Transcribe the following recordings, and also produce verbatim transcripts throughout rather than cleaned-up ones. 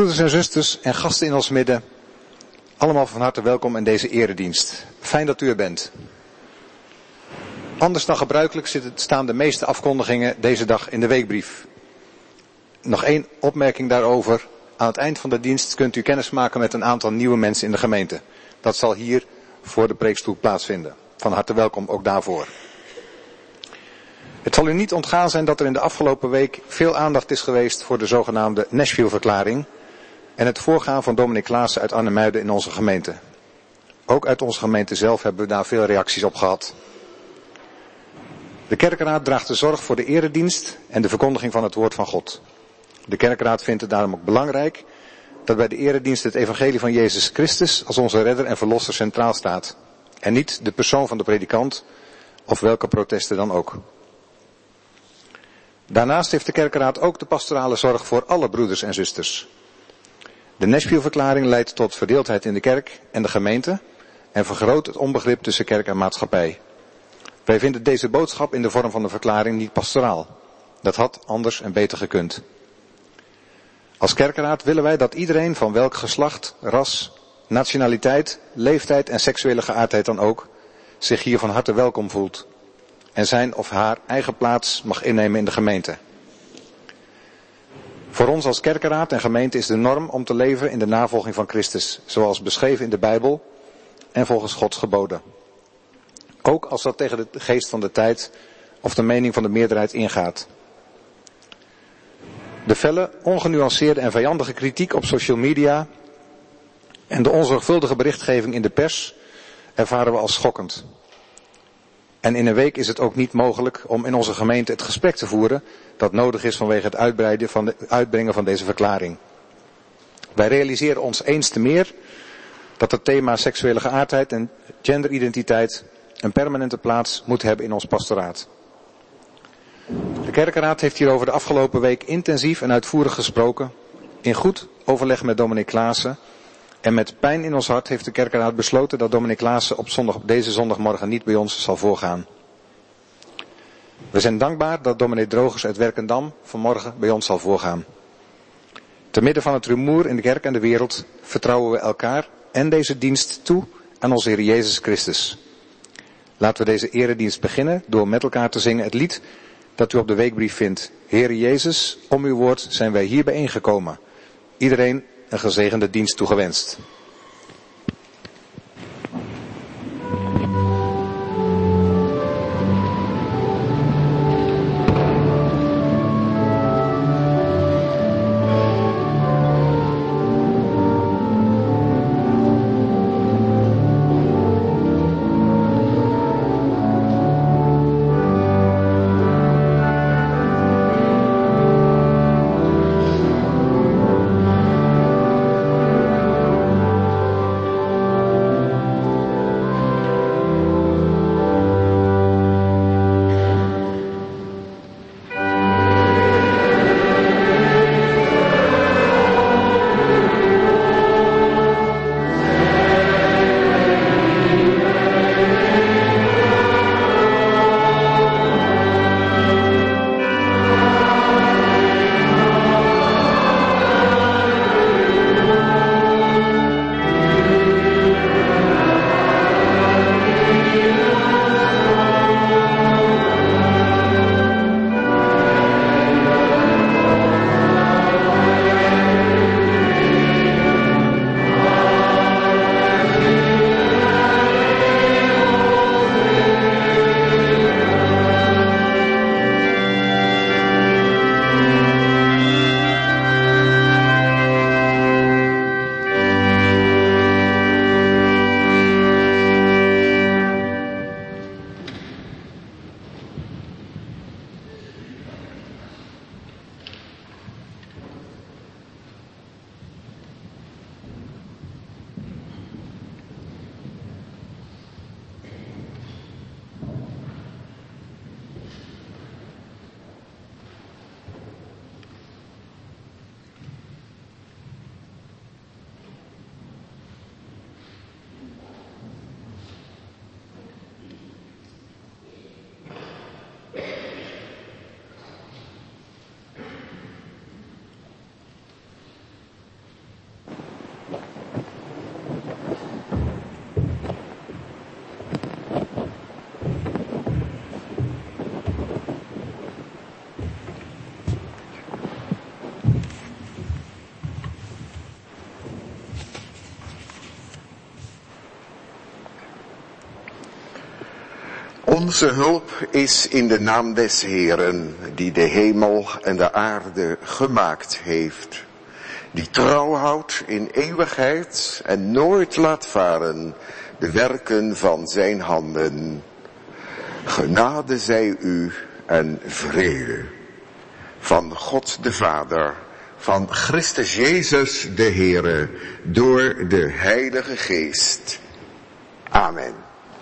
Broeders en zusters en gasten in ons midden, allemaal van harte welkom in deze eredienst. Fijn dat u er bent. Anders dan gebruikelijk staan de meeste afkondigingen deze dag in de weekbrief. Nog één opmerking daarover. Aan het eind van de dienst kunt u kennis maken met een aantal nieuwe mensen in de gemeente. Dat zal hier voor de preekstoel plaatsvinden. Van harte welkom ook daarvoor. Het zal u niet ontgaan zijn dat er in de afgelopen week veel aandacht is geweest voor de zogenaamde Nashville-verklaring en het voorgaan van dominee Klaassen uit Arnhemuiden in onze gemeente. Ook uit onze gemeente zelf hebben we daar veel reacties op gehad. De kerkraad draagt de zorg voor de eredienst en de verkondiging van het woord van God. De kerkraad vindt het daarom ook belangrijk dat bij de eredienst het evangelie van Jezus Christus als onze redder en verlosser centraal staat. En niet de persoon van de predikant of welke protesten dan ook. Daarnaast heeft de kerkraad ook de pastorale zorg voor alle broeders en zusters. De Nashville-verklaring leidt tot verdeeldheid in de kerk en de gemeente en vergroot het onbegrip tussen kerk en maatschappij. Wij vinden deze boodschap in de vorm van een verklaring niet pastoraal. Dat had anders en beter gekund. Als kerkraad willen wij dat iedereen van welk geslacht, ras, nationaliteit, leeftijd en seksuele geaardheid dan ook zich hier van harte welkom voelt en zijn of haar eigen plaats mag innemen in de gemeente. Voor ons als kerkenraad en gemeente is de norm om te leven in de navolging van Christus, zoals beschreven in de Bijbel en volgens Gods geboden. Ook als dat tegen de geest van de tijd of de mening van de meerderheid ingaat. De felle, ongenuanceerde en vijandige kritiek op social media en de onzorgvuldige berichtgeving in de pers ervaren we als schokkend. En in een week is het ook niet mogelijk om in onze gemeente het gesprek te voeren dat nodig is vanwege het uitbreiden van de, uitbrengen van deze verklaring. Wij realiseren ons eens te meer dat het thema seksuele geaardheid en genderidentiteit een permanente plaats moet hebben in ons pastoraat. De kerkenraad heeft hierover de afgelopen week intensief en uitvoerig gesproken, in goed overleg met dominee Klaassen. En met pijn in ons hart heeft de kerkenraad besloten dat dominee Klaassen op zondag, deze zondagmorgen niet bij ons zal voorgaan. We zijn dankbaar dat dominee Drogers uit Werkendam vanmorgen bij ons zal voorgaan. Te midden van het rumoer in de kerk en de wereld vertrouwen we elkaar en deze dienst toe aan onze Heer Jezus Christus. Laten we deze eredienst beginnen door met elkaar te zingen het lied dat u op de weekbrief vindt. Heer Jezus, om uw woord zijn wij hier bijeengekomen. Iedereen een gezegende dienst toegewenst. Thank Onze hulp is in de naam des Heeren, die de hemel en de aarde gemaakt heeft. Die trouw houdt in eeuwigheid en nooit laat varen de werken van zijn handen. Genade zij u en vrede. Van God de Vader, van Christus Jezus de Heere, door de Heilige Geest. Amen.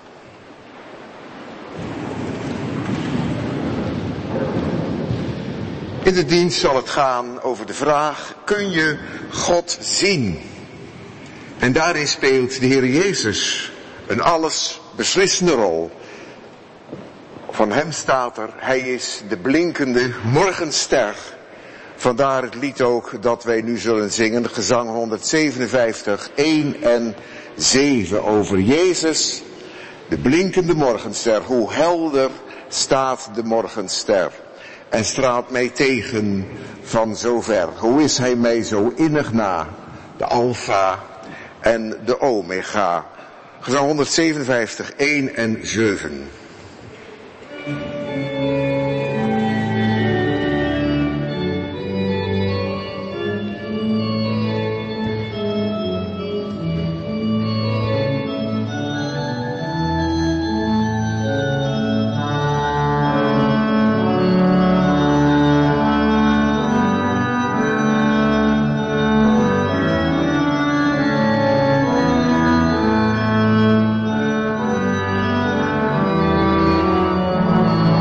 In de dienst zal het gaan over de vraag, kun je God zien? En daarin speelt de Heer Jezus een alles beslissende rol. Van hem staat er, hij is de blinkende morgenster. Vandaar het lied ook dat wij nu zullen zingen, gezang honderdzevenenvijftig, één en zeven, over Jezus, de blinkende morgenster. Hoe helder staat de morgenster en straalt mij tegen van zo ver. Hoe is hij mij zo innig na, de Alpha en de Omega. Gezang honderdzevenenvijftig, één en zeven. Amen.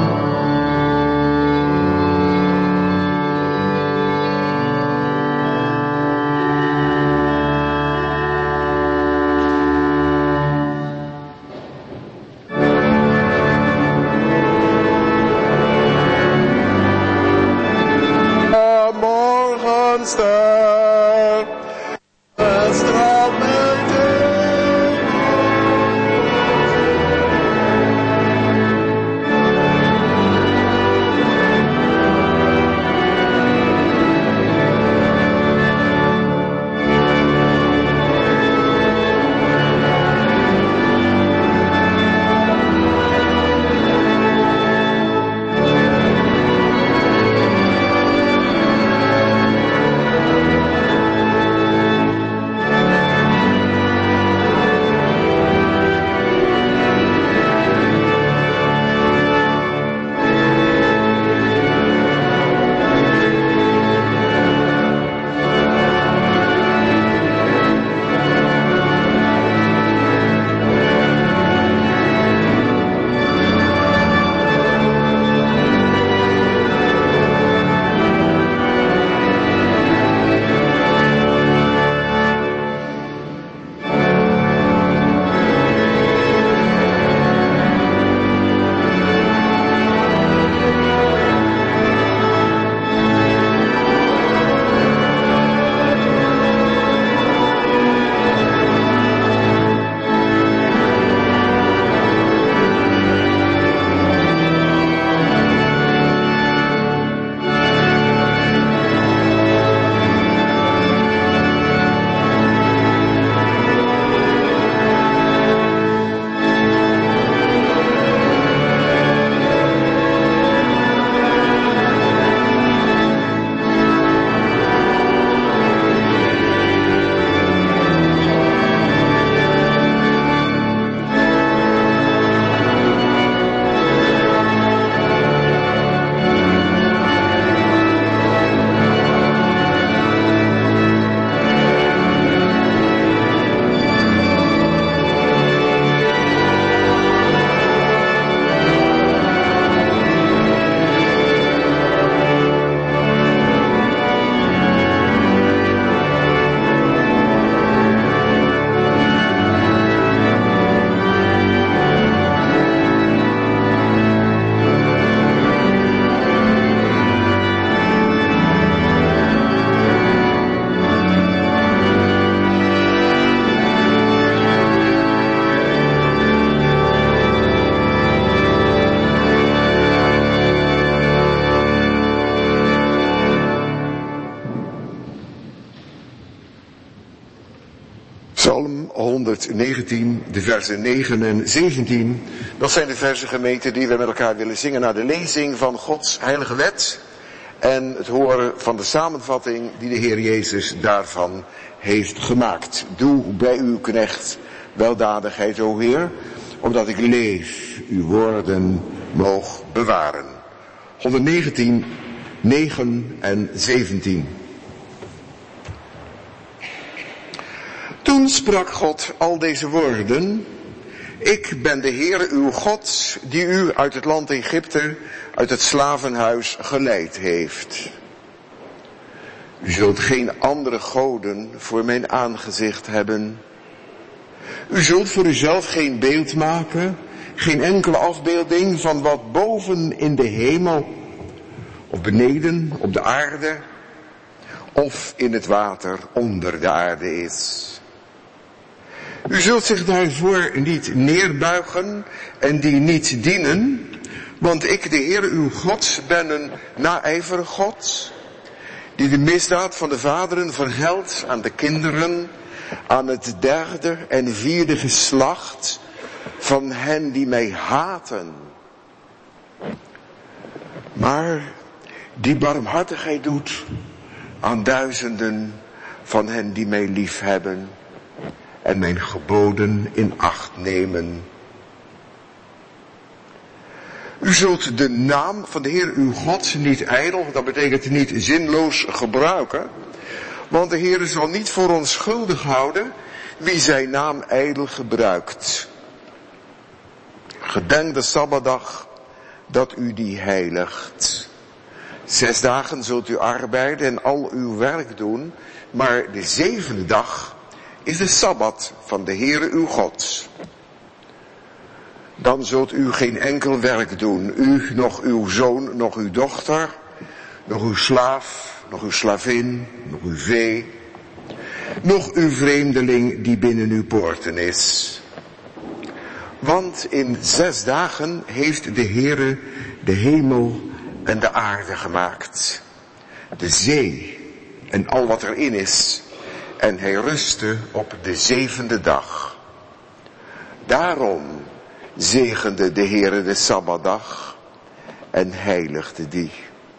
honderddegentien, de versen negen en zeventien. Dat zijn de versen, gemeente, die we met elkaar willen zingen naar de lezing van Gods heilige wet. En het horen van de samenvatting die de Heer Jezus daarvan heeft gemaakt. Doe bij uw knecht weldadigheid, o Heer, omdat ik leef, uw woorden moog bewaren. honderddegentien, negen en zeventien. Toen sprak God al deze woorden. Ik ben de Heer uw God, die u uit het land Egypte, uit het slavenhuis geleid heeft. U zult geen andere goden voor mijn aangezicht hebben. U zult voor uzelf geen beeld maken, geen enkele afbeelding van wat boven in de hemel, of beneden op de aarde, of in het water onder de aarde is. U zult zich daarvoor niet neerbuigen en die niet dienen, want ik, de Heer uw God, ben een naijverig God, die de misdaad van de vaderen vergeldt aan de kinderen, aan het derde en vierde geslacht van hen die mij haten. Maar die barmhartigheid doet aan duizenden van hen die mij lief hebben en mijn geboden in acht nemen. U zult de naam van de Heer uw God niet ijdel, dat betekent niet zinloos gebruiken, want de Heer zal niet voor onschuldig houden wie zijn naam ijdel gebruikt. Gedenk de Sabbatdag dat u die heiligt. Zes dagen zult u arbeiden en al uw werk doen, maar de zevende dag is de Sabbat van de Heere uw God. Dan zult u geen enkel werk doen, u, nog uw zoon, nog uw dochter, nog uw slaaf, nog uw slavin, nog uw vee, nog uw vreemdeling die binnen uw poorten is. Want in zes dagen heeft de Heere de hemel en de aarde gemaakt, de zee en al wat erin is, en hij rustte op de zevende dag. Daarom zegende de Heere de Sabbatdag en heiligde die.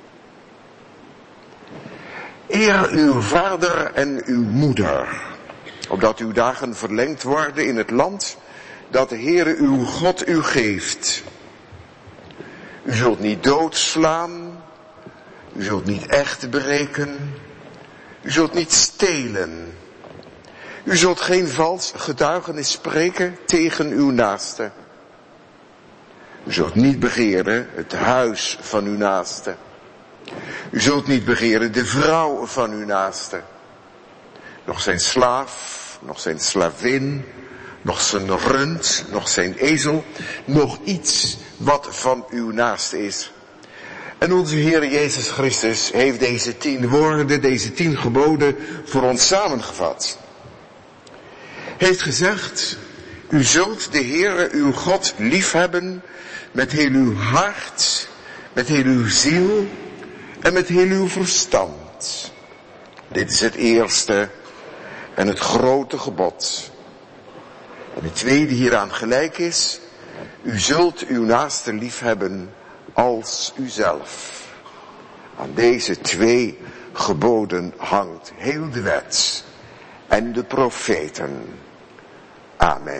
Eer uw vader en uw moeder, opdat uw dagen verlengd worden in het land dat de Heere uw God u geeft. U zult niet doodslaan, u zult niet echt breken, u zult niet stelen. U zult geen vals getuigenis spreken tegen uw naaste. U zult niet begeren het huis van uw naaste. U zult niet begeren de vrouw van uw naaste. Nog zijn slaaf, nog zijn slavin, nog zijn rund, nog zijn ezel, nog iets wat van uw naaste is. En onze Heer Jezus Christus heeft deze tien woorden, deze tien geboden voor ons samengevat. Hij heeft gezegd, u zult de Heere uw God liefhebben met heel uw hart, met heel uw ziel en met heel uw verstand. Dit is het eerste en het grote gebod. En het tweede hieraan gelijk is, u zult uw naaste liefhebben als uzelf. Aan deze twee geboden hangt heel de wet en de profeten. Amen.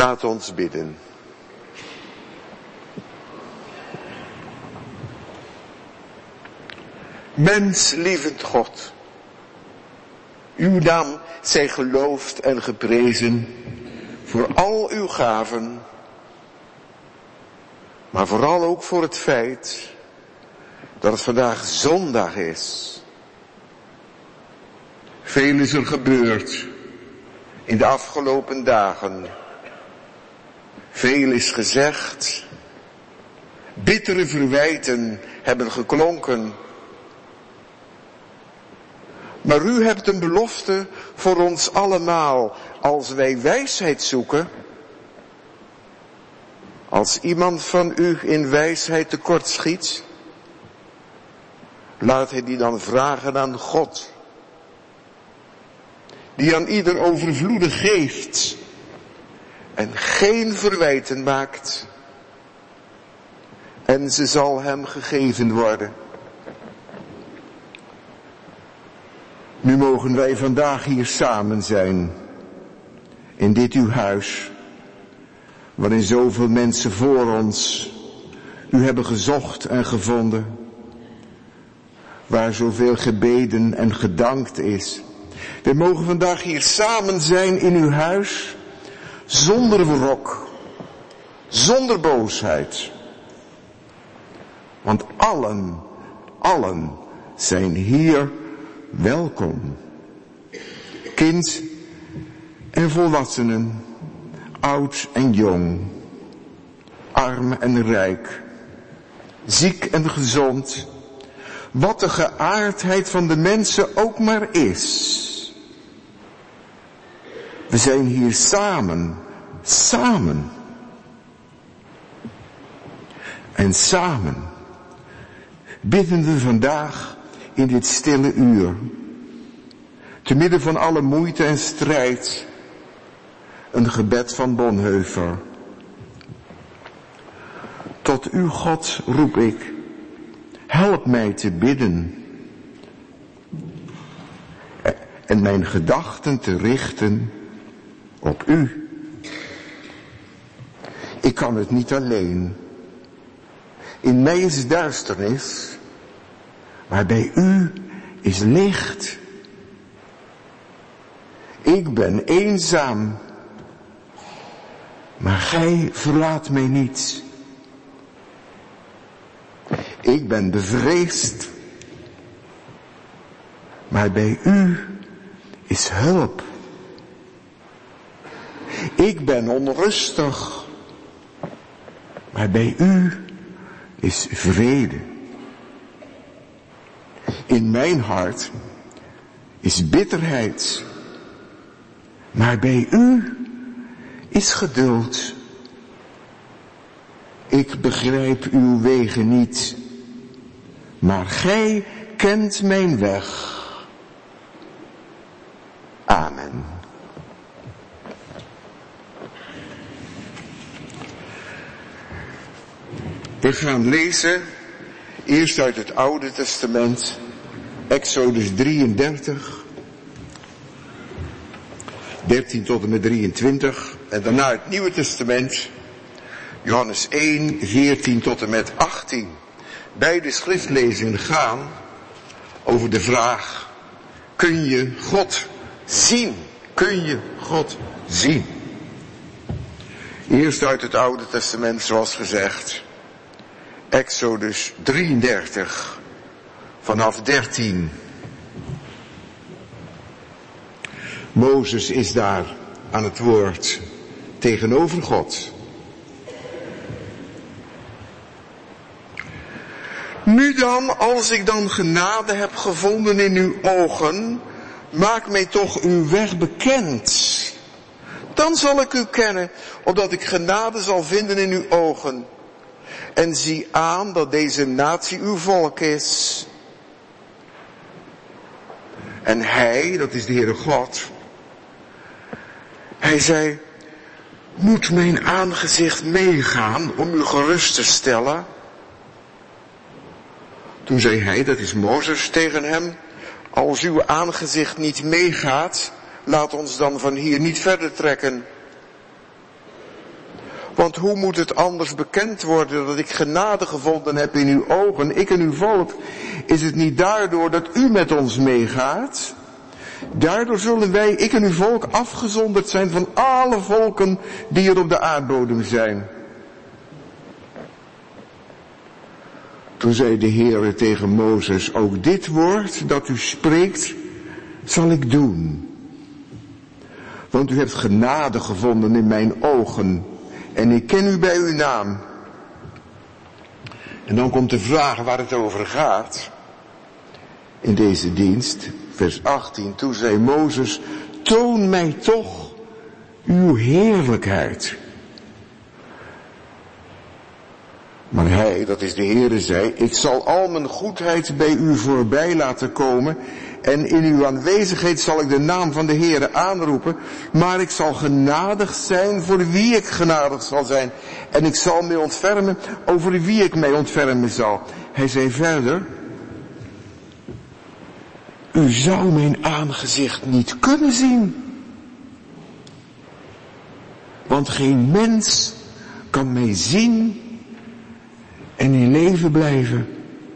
Laat ons bidden. Menslievend God, uw naam zij geloofd en geprezen voor al uw gaven, maar vooral ook voor het feit dat het vandaag zondag is. Veel is er gebeurd in de afgelopen dagen. Veel is gezegd. Bittere verwijten hebben geklonken. Maar u hebt een belofte voor ons allemaal. Als wij wijsheid zoeken, als iemand van u in wijsheid tekortschiet, laat hij die dan vragen aan God, die aan ieder overvloedig geeft en geen verwijten maakt. En ze zal hem gegeven worden. Nu mogen wij vandaag hier samen zijn, in dit uw huis, waarin zoveel mensen voor ons u hebben gezocht en gevonden, waar zoveel gebeden en gedankt is. We mogen vandaag hier samen zijn in uw huis, zonder wrok, zonder boosheid. Want allen, allen zijn hier welkom. Kind en volwassenen, oud en jong, arm en rijk, ziek en gezond, wat de geaardheid van de mensen ook maar is. We zijn hier samen, samen. En samen bidden we vandaag in dit stille uur, te midden van alle moeite en strijd, een gebed van Bonhoeffer. Tot u, God, roep ik, help mij te bidden en mijn gedachten te richten op u. Ik kan het niet alleen. In mij is duisternis, maar bij u is licht. Ik ben eenzaam, maar gij verlaat mij niet. Ik ben bevreesd, maar bij u is hulp. Ik ben onrustig, maar bij u is vrede. In mijn hart is bitterheid, maar bij u is geduld. Ik begrijp uw wegen niet, maar gij kent mijn weg. Amen. We gaan lezen, eerst uit het Oude Testament, Exodus drieëndertig, dertien tot en met drieëntwintig, en daarna het Nieuwe Testament, Johannes één, veertien tot en met achttien. Beide schriftlezingen gaan over de vraag, kun je God zien? Kun je God zien? Eerst uit het Oude Testament, zoals gezegd, Exodus drieëndertig, vanaf dertien. Mozes is daar aan het woord tegenover God. Nu dan, als ik dan genade heb gevonden in uw ogen, maak mij toch uw weg bekend. Dan zal ik u kennen, opdat ik genade zal vinden in uw ogen. En zie aan dat deze natie uw volk is. En hij, dat is de Heere God, hij zei, moet mijn aangezicht meegaan om u gerust te stellen? Toen zei hij, dat is Mozes, tegen hem, als uw aangezicht niet meegaat, laat ons dan van hier niet verder trekken. Want hoe moet het anders bekend worden dat ik genade gevonden heb in uw ogen, ik en uw volk? Is het niet daardoor dat u met ons meegaat? Daardoor zullen wij, ik en uw volk, afgezonderd zijn van alle volken die er op de aardbodem zijn. Toen zei de Heere tegen Mozes, ook dit woord dat u spreekt, zal ik doen. Want u hebt genade gevonden in mijn ogen en ik ken u bij uw naam. En dan komt de vraag waar het over gaat in deze dienst. Vers achttien, toen zei Mozes, toon mij toch uw heerlijkheid. Maar hij, dat is de Heere, zei, ik zal al mijn goedheid bij u voorbij laten komen en in uw aanwezigheid zal ik de naam van de Heere aanroepen, maar ik zal genadig zijn voor wie ik genadig zal zijn en ik zal mij ontfermen over wie ik mij ontfermen zal. Hij zei verder, u zou mijn aangezicht niet kunnen zien, want geen mens kan mij zien en in leven blijven.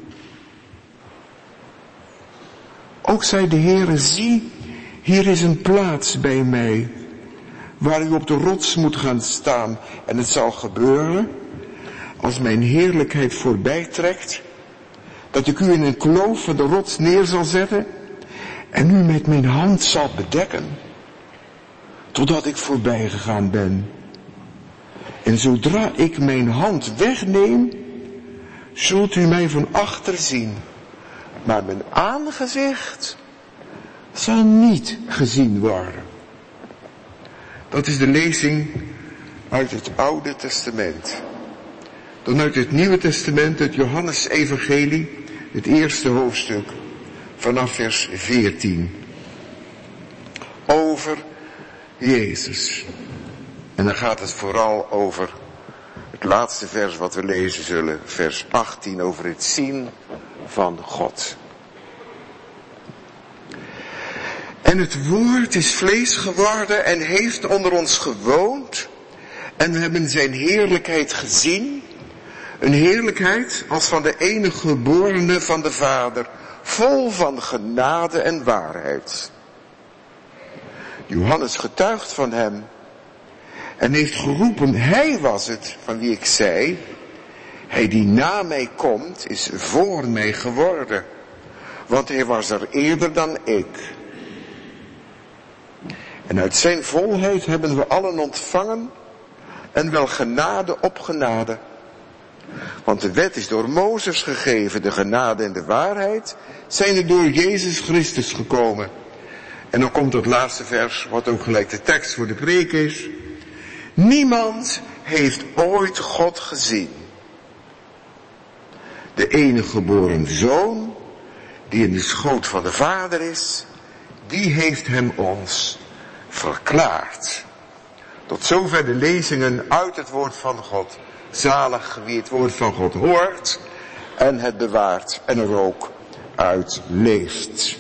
Ook zei de Heere, zie, hier is een plaats bij mij, waar u op de rots moet gaan staan. En het zal gebeuren, als mijn heerlijkheid voorbij trekt, dat ik u in een kloof van de rots neer zal zetten, en u met mijn hand zal bedekken, totdat ik voorbij gegaan ben. En zodra ik mijn hand wegneem, zult u mij van achter zien, maar mijn aangezicht zal niet gezien worden. Dat is de lezing uit het Oude Testament. Dan uit het Nieuwe Testament, het Johannes-evangelie, het eerste hoofdstuk, vanaf vers veertien. Over Jezus. En dan gaat het vooral over het laatste vers wat we lezen zullen, vers achttien, over het zien van God. En het woord is vlees geworden en heeft onder ons gewoond. En we hebben zijn heerlijkheid gezien. Een heerlijkheid als van de enige geborene van de Vader, vol van genade en waarheid. Johannes getuigt van hem en heeft geroepen, hij was het van wie ik zei, hij die na mij komt is voor mij geworden, want hij was er eerder dan ik. En uit zijn volheid hebben we allen ontvangen en wel genade op genade. Want de wet is door Mozes gegeven, de genade en de waarheid zijn er door Jezus Christus gekomen. En dan komt het laatste vers, wat ook gelijk de tekst voor de preek is. Niemand heeft ooit God gezien. De enige geboren zoon, die in de schoot van de Vader is, die heeft hem ons verklaard. Tot zover de lezingen uit het woord van God. Zalig wie het woord van God hoort en het bewaart en er ook uit leeft.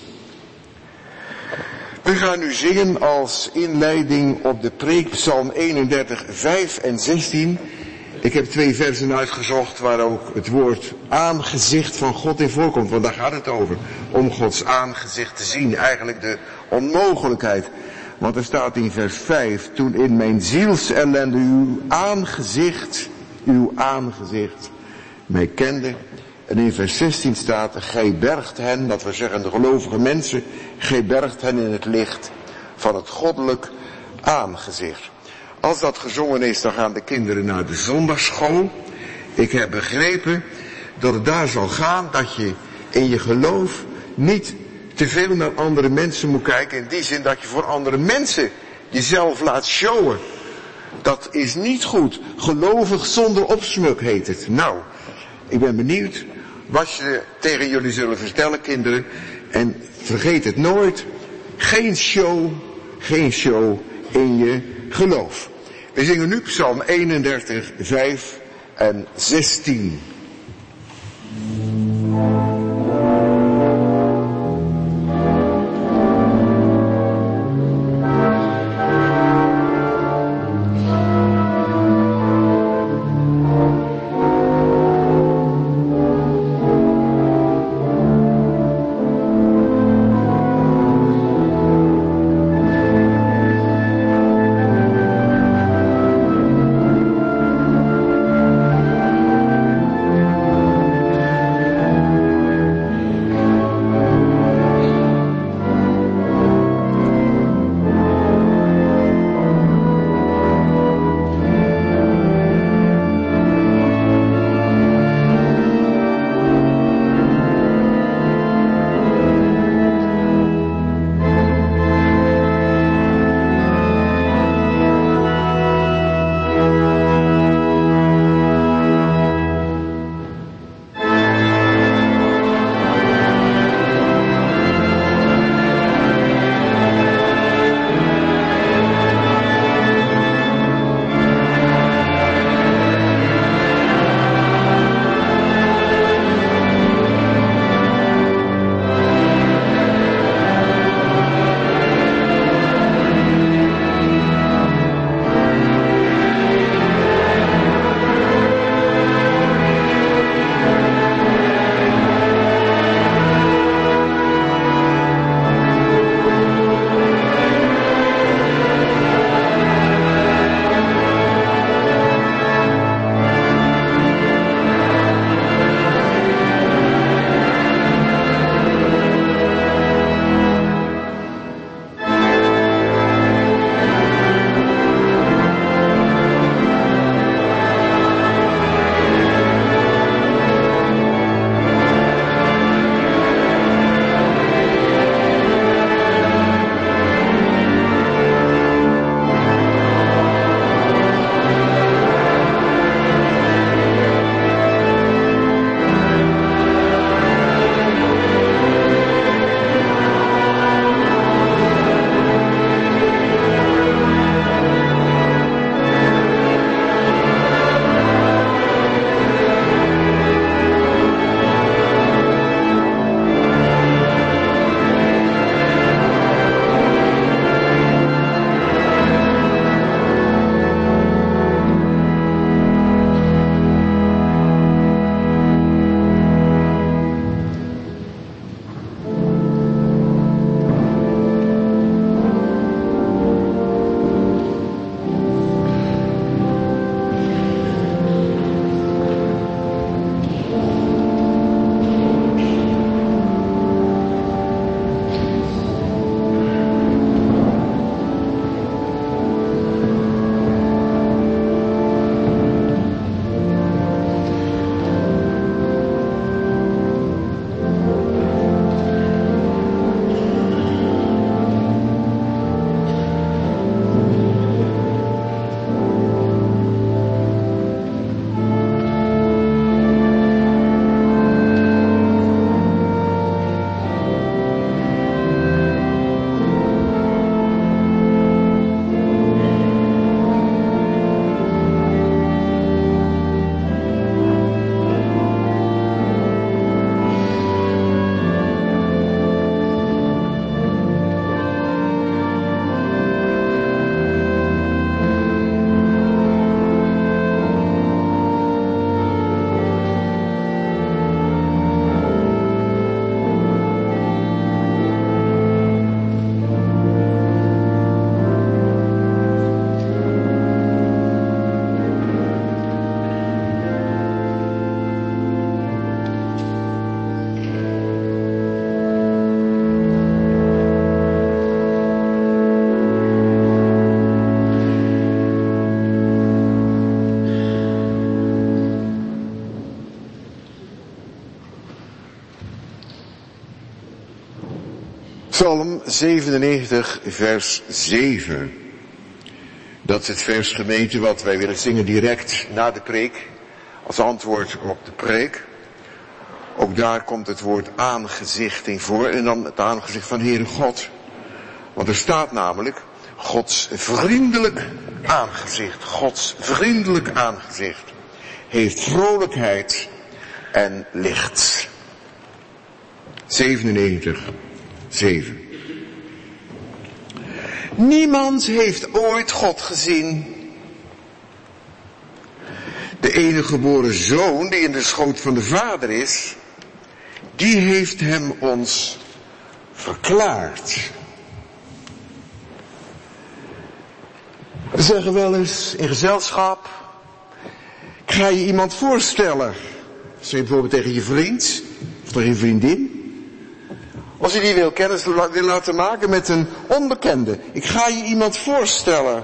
We gaan nu zingen als inleiding op de preek Psalm eenendertig, vijf en zestien. Ik heb twee versen uitgezocht waar ook het woord aangezicht van God in voorkomt, want daar gaat het over. Om Gods aangezicht te zien, eigenlijk de onmogelijkheid. Want er staat in vers vijf, toen in mijn zielsellende uw aangezicht, uw aangezicht mij kende. En in vers zestien staat, gij bergt hen, dat we zeggen de gelovige mensen, gij bergt hen in het licht van het goddelijk aangezicht. Als dat gezongen is, dan gaan de kinderen naar de zondagsschool. Ik heb begrepen dat het daar zal gaan dat je in je geloof niet te veel naar andere mensen moet kijken. In die zin dat je voor andere mensen jezelf laat showen. Dat is niet goed. Gelovig zonder opsmuk heet het. Nou, ik ben benieuwd wat je tegen jullie zullen vertellen, kinderen. En vergeet het nooit. Geen show, geen show in je geloof. We zingen nu Psalm eenendertig, vijf en zestien. Psalm zevenennegentig, vers zeven. Dat is het vers, gemeente, wat wij willen zingen direct na de preek. Als antwoord op de preek. Ook daar komt het woord aangezicht in voor. En dan het aangezicht van Heere God. Want er staat namelijk Gods vriendelijk aangezicht. Gods vriendelijk aangezicht heeft vrolijkheid en licht. zevenennegentig, zeven. Niemand heeft ooit God gezien. De enige geboren zoon die in de schoot van de Vader is, die heeft hem ons verklaard. We zeggen wel eens in gezelschap, ik ga je iemand voorstellen. Zeg je bijvoorbeeld tegen je vriend, of tegen je vriendin. Als je die wil kennis wil laten maken met een onbekende. Ik ga je iemand voorstellen.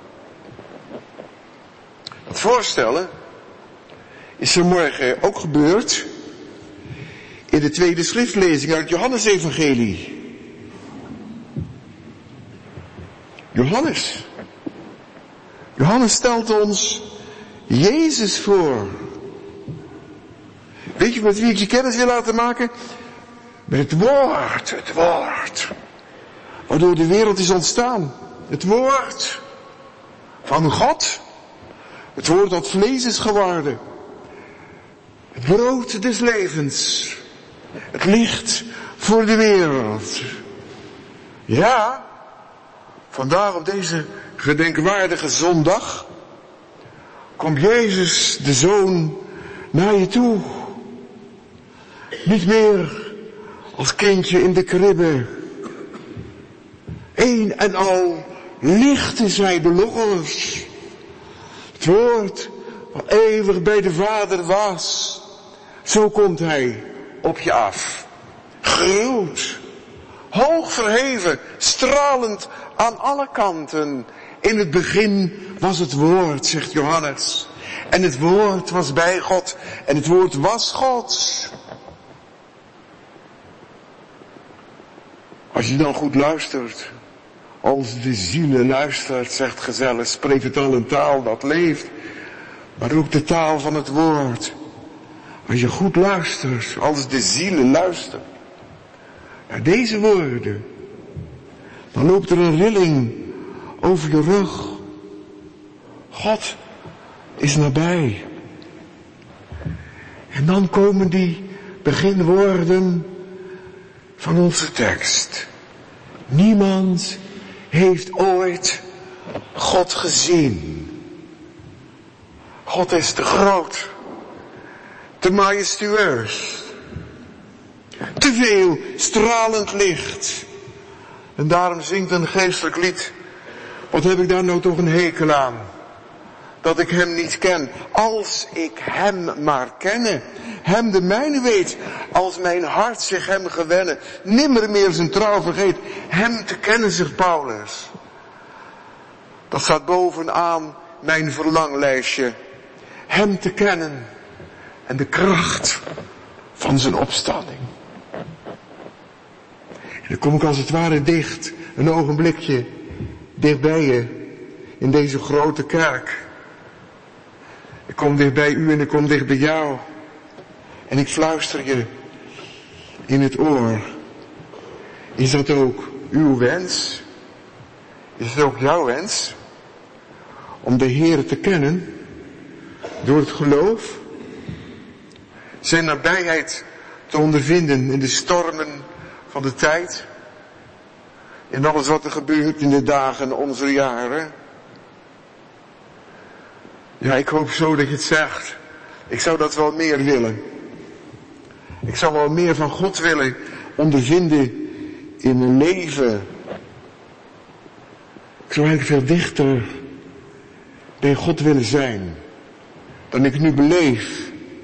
Het voorstellen is vanmorgen ook gebeurd in de tweede schriftlezing uit het Johannesevangelie. Johannes. Johannes stelt ons Jezus voor. Weet je met wie ik je kennis wil laten maken? Met het woord, het woord. Waardoor de wereld is ontstaan. Het woord van God. Het woord dat vlees is geworden. Het brood des levens. Het licht voor de wereld. Ja, vandaag op deze gedenkwaardige zondag komt Jezus, de Zoon, naar je toe. Niet meer als kindje in de kribbe. Eén en al lichten zij de loggers. Het woord wat eeuwig bij de Vader was. Zo komt hij op je af. Groot, hoog verheven, stralend aan alle kanten. In het begin was het woord, zegt Johannes. En het woord was bij God. En het woord was God. Als je dan goed luistert, als de ziel luistert, zegt Gezelle, spreekt het al een taal dat leeft, maar ook de taal van het woord. Als je goed luistert, als de ziel luistert naar deze woorden, dan loopt er een rilling over je rug. God is nabij. En dan komen die beginwoorden van onze tekst. Niemand heeft ooit God gezien. God is te groot, te majestueus, te veel stralend licht. En daarom zingt een geestelijk lied. Wat heb ik daar nou toch een hekel aan? Dat ik hem niet ken. Als ik hem maar kenne. Hem de mijne weet. Als mijn hart zich hem gewenne. Nimmer meer zijn trouw vergeet. Hem te kennen, zegt Paulus. Dat staat bovenaan mijn verlanglijstje. Hem te kennen. En de kracht van zijn opstanding. En dan kom ik als het ware dicht. Een ogenblikje. Dicht bij je. In deze grote kerk. Ik kom dicht bij u en ik kom dicht bij jou. En ik fluister je in het oor. Is dat ook uw wens? Is het ook jouw wens? Om de Heer te kennen. Door het geloof. Zijn nabijheid te ondervinden in de stormen van de tijd. In alles wat er gebeurt in de dagen onze jaren. Ja, ik hoop zo dat je het zegt. Ik zou dat wel meer willen. Ik zou wel meer van God willen ondervinden in mijn leven. Ik zou eigenlijk veel dichter bij God willen zijn dan ik nu beleef.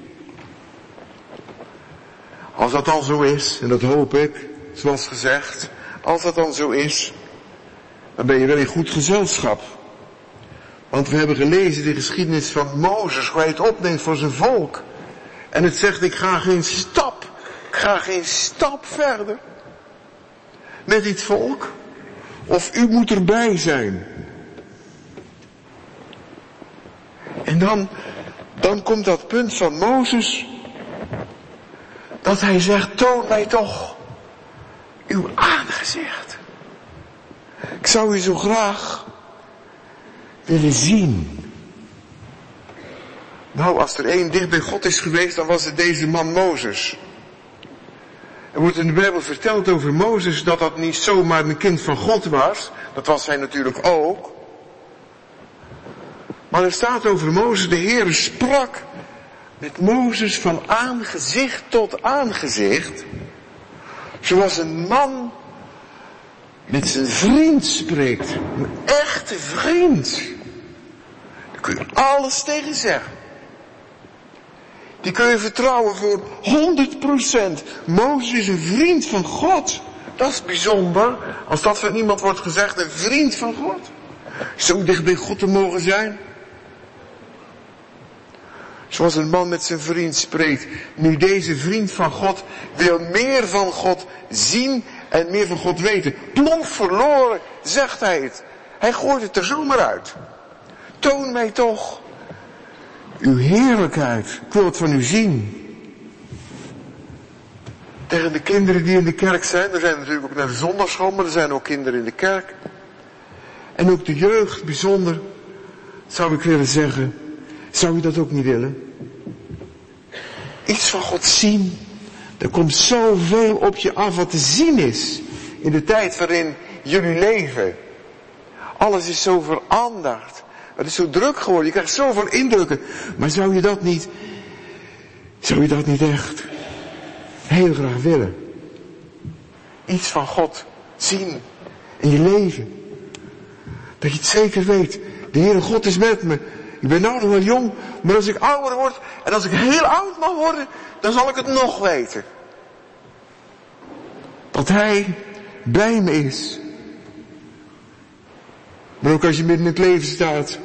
Als dat dan zo is, en dat hoop ik, zoals gezegd, als dat dan zo is, dan ben je wel in goed gezelschap. Want we hebben gelezen de geschiedenis van Mozes, hoe hij het opneemt voor zijn volk. En het zegt, ik ga geen stap, ik ga geen stap verder. met dit volk? Of u moet erbij zijn? En dan, dan komt dat punt van Mozes, dat hij zegt, toon mij toch uw aangezicht. Ik zou u zo graag willen zien. Nou, als er één dicht bij God is geweest, dan was het deze man Mozes. Er wordt in de Bijbel verteld over Mozes dat dat niet zomaar een kind van God was. Dat was hij natuurlijk ook. Maar er staat over Mozes, de Heer sprak met Mozes van aangezicht tot aangezicht. Zoals een man met zijn vriend spreekt. Een echte vriend. Daar kun je alles tegen zeggen. Die kun je vertrouwen voor honderd procent. Mozes is een vriend van God. Dat is bijzonder. Als dat van iemand wordt gezegd, een vriend van God. Zo dicht bij God te mogen zijn. Zoals een man met zijn vriend spreekt. Nu deze vriend van God wil meer van God zien en meer van God weten. Plomp verloren, zegt hij het. Hij gooit het er zomaar uit. Toon mij toch uw heerlijkheid. Ik wil het van u zien. Tegen de kinderen die in de kerk zijn. Er zijn natuurlijk ook naar de zondagschool, maar er zijn ook kinderen in de kerk. En ook de jeugd, bijzonder, zou ik willen zeggen. Zou u dat ook niet willen? Iets van God zien. Er komt zoveel op je af wat te zien is. In de tijd waarin jullie leven. Alles is zo veranderd. Het is zo druk geworden. Je krijgt zoveel indrukken. Maar zou je dat niet, zou je dat niet echt heel graag willen? Iets van God zien in je leven. Dat je het zeker weet. De Heere God is met me. Ik ben nou nog wel jong, maar als ik ouder word en als ik heel oud mag worden, dan zal ik het nog weten. Dat Hij bij me is. Maar ook als je midden in het leven staat.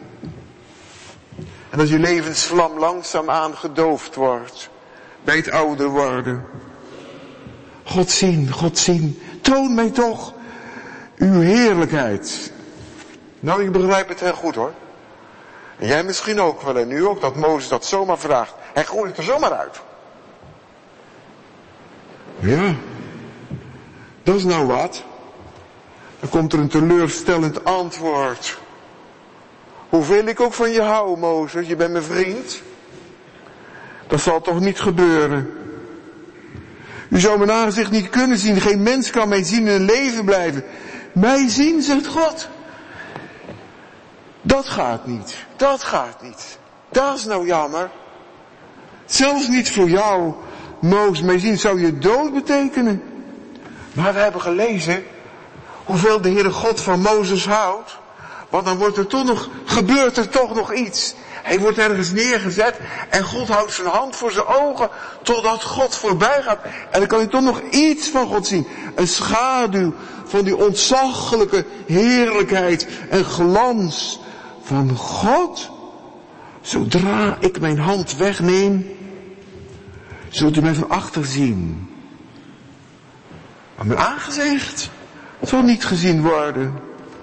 En als je levensvlam langzaamaan gedoofd wordt. Bij het ouder worden. God zien, God zien. Toon mij toch uw heerlijkheid. Nou, ik begrijp het heel goed hoor. En jij misschien ook wel, en nu ook, dat Mozes dat zomaar vraagt. Hij gooit het er zomaar uit. Ja, dat is nou wat. Dan komt er een teleurstellend antwoord. Hoeveel ik ook van je hou, Mozes, je bent mijn vriend. Dat zal toch niet gebeuren. U zou mijn aangezicht niet kunnen zien, geen mens kan mij zien en in leven blijven. Mij zien, zegt God. Dat gaat niet. Dat gaat niet. Dat is nou jammer. Zelfs niet voor jou, Mozes. Mij zien zou je dood betekenen. Maar we hebben gelezen hoeveel de Heere God van Mozes houdt. Want dan wordt er toch nog, gebeurt er toch nog iets. Hij wordt ergens neergezet en God houdt zijn hand voor zijn ogen totdat God voorbij gaat. En dan kan hij toch nog iets van God zien. Een schaduw van die ontzaglijke heerlijkheid en glans van God. Zodra ik mijn hand wegneem, zult u mij van achter zien. Maar mijn aangezicht zal niet gezien worden.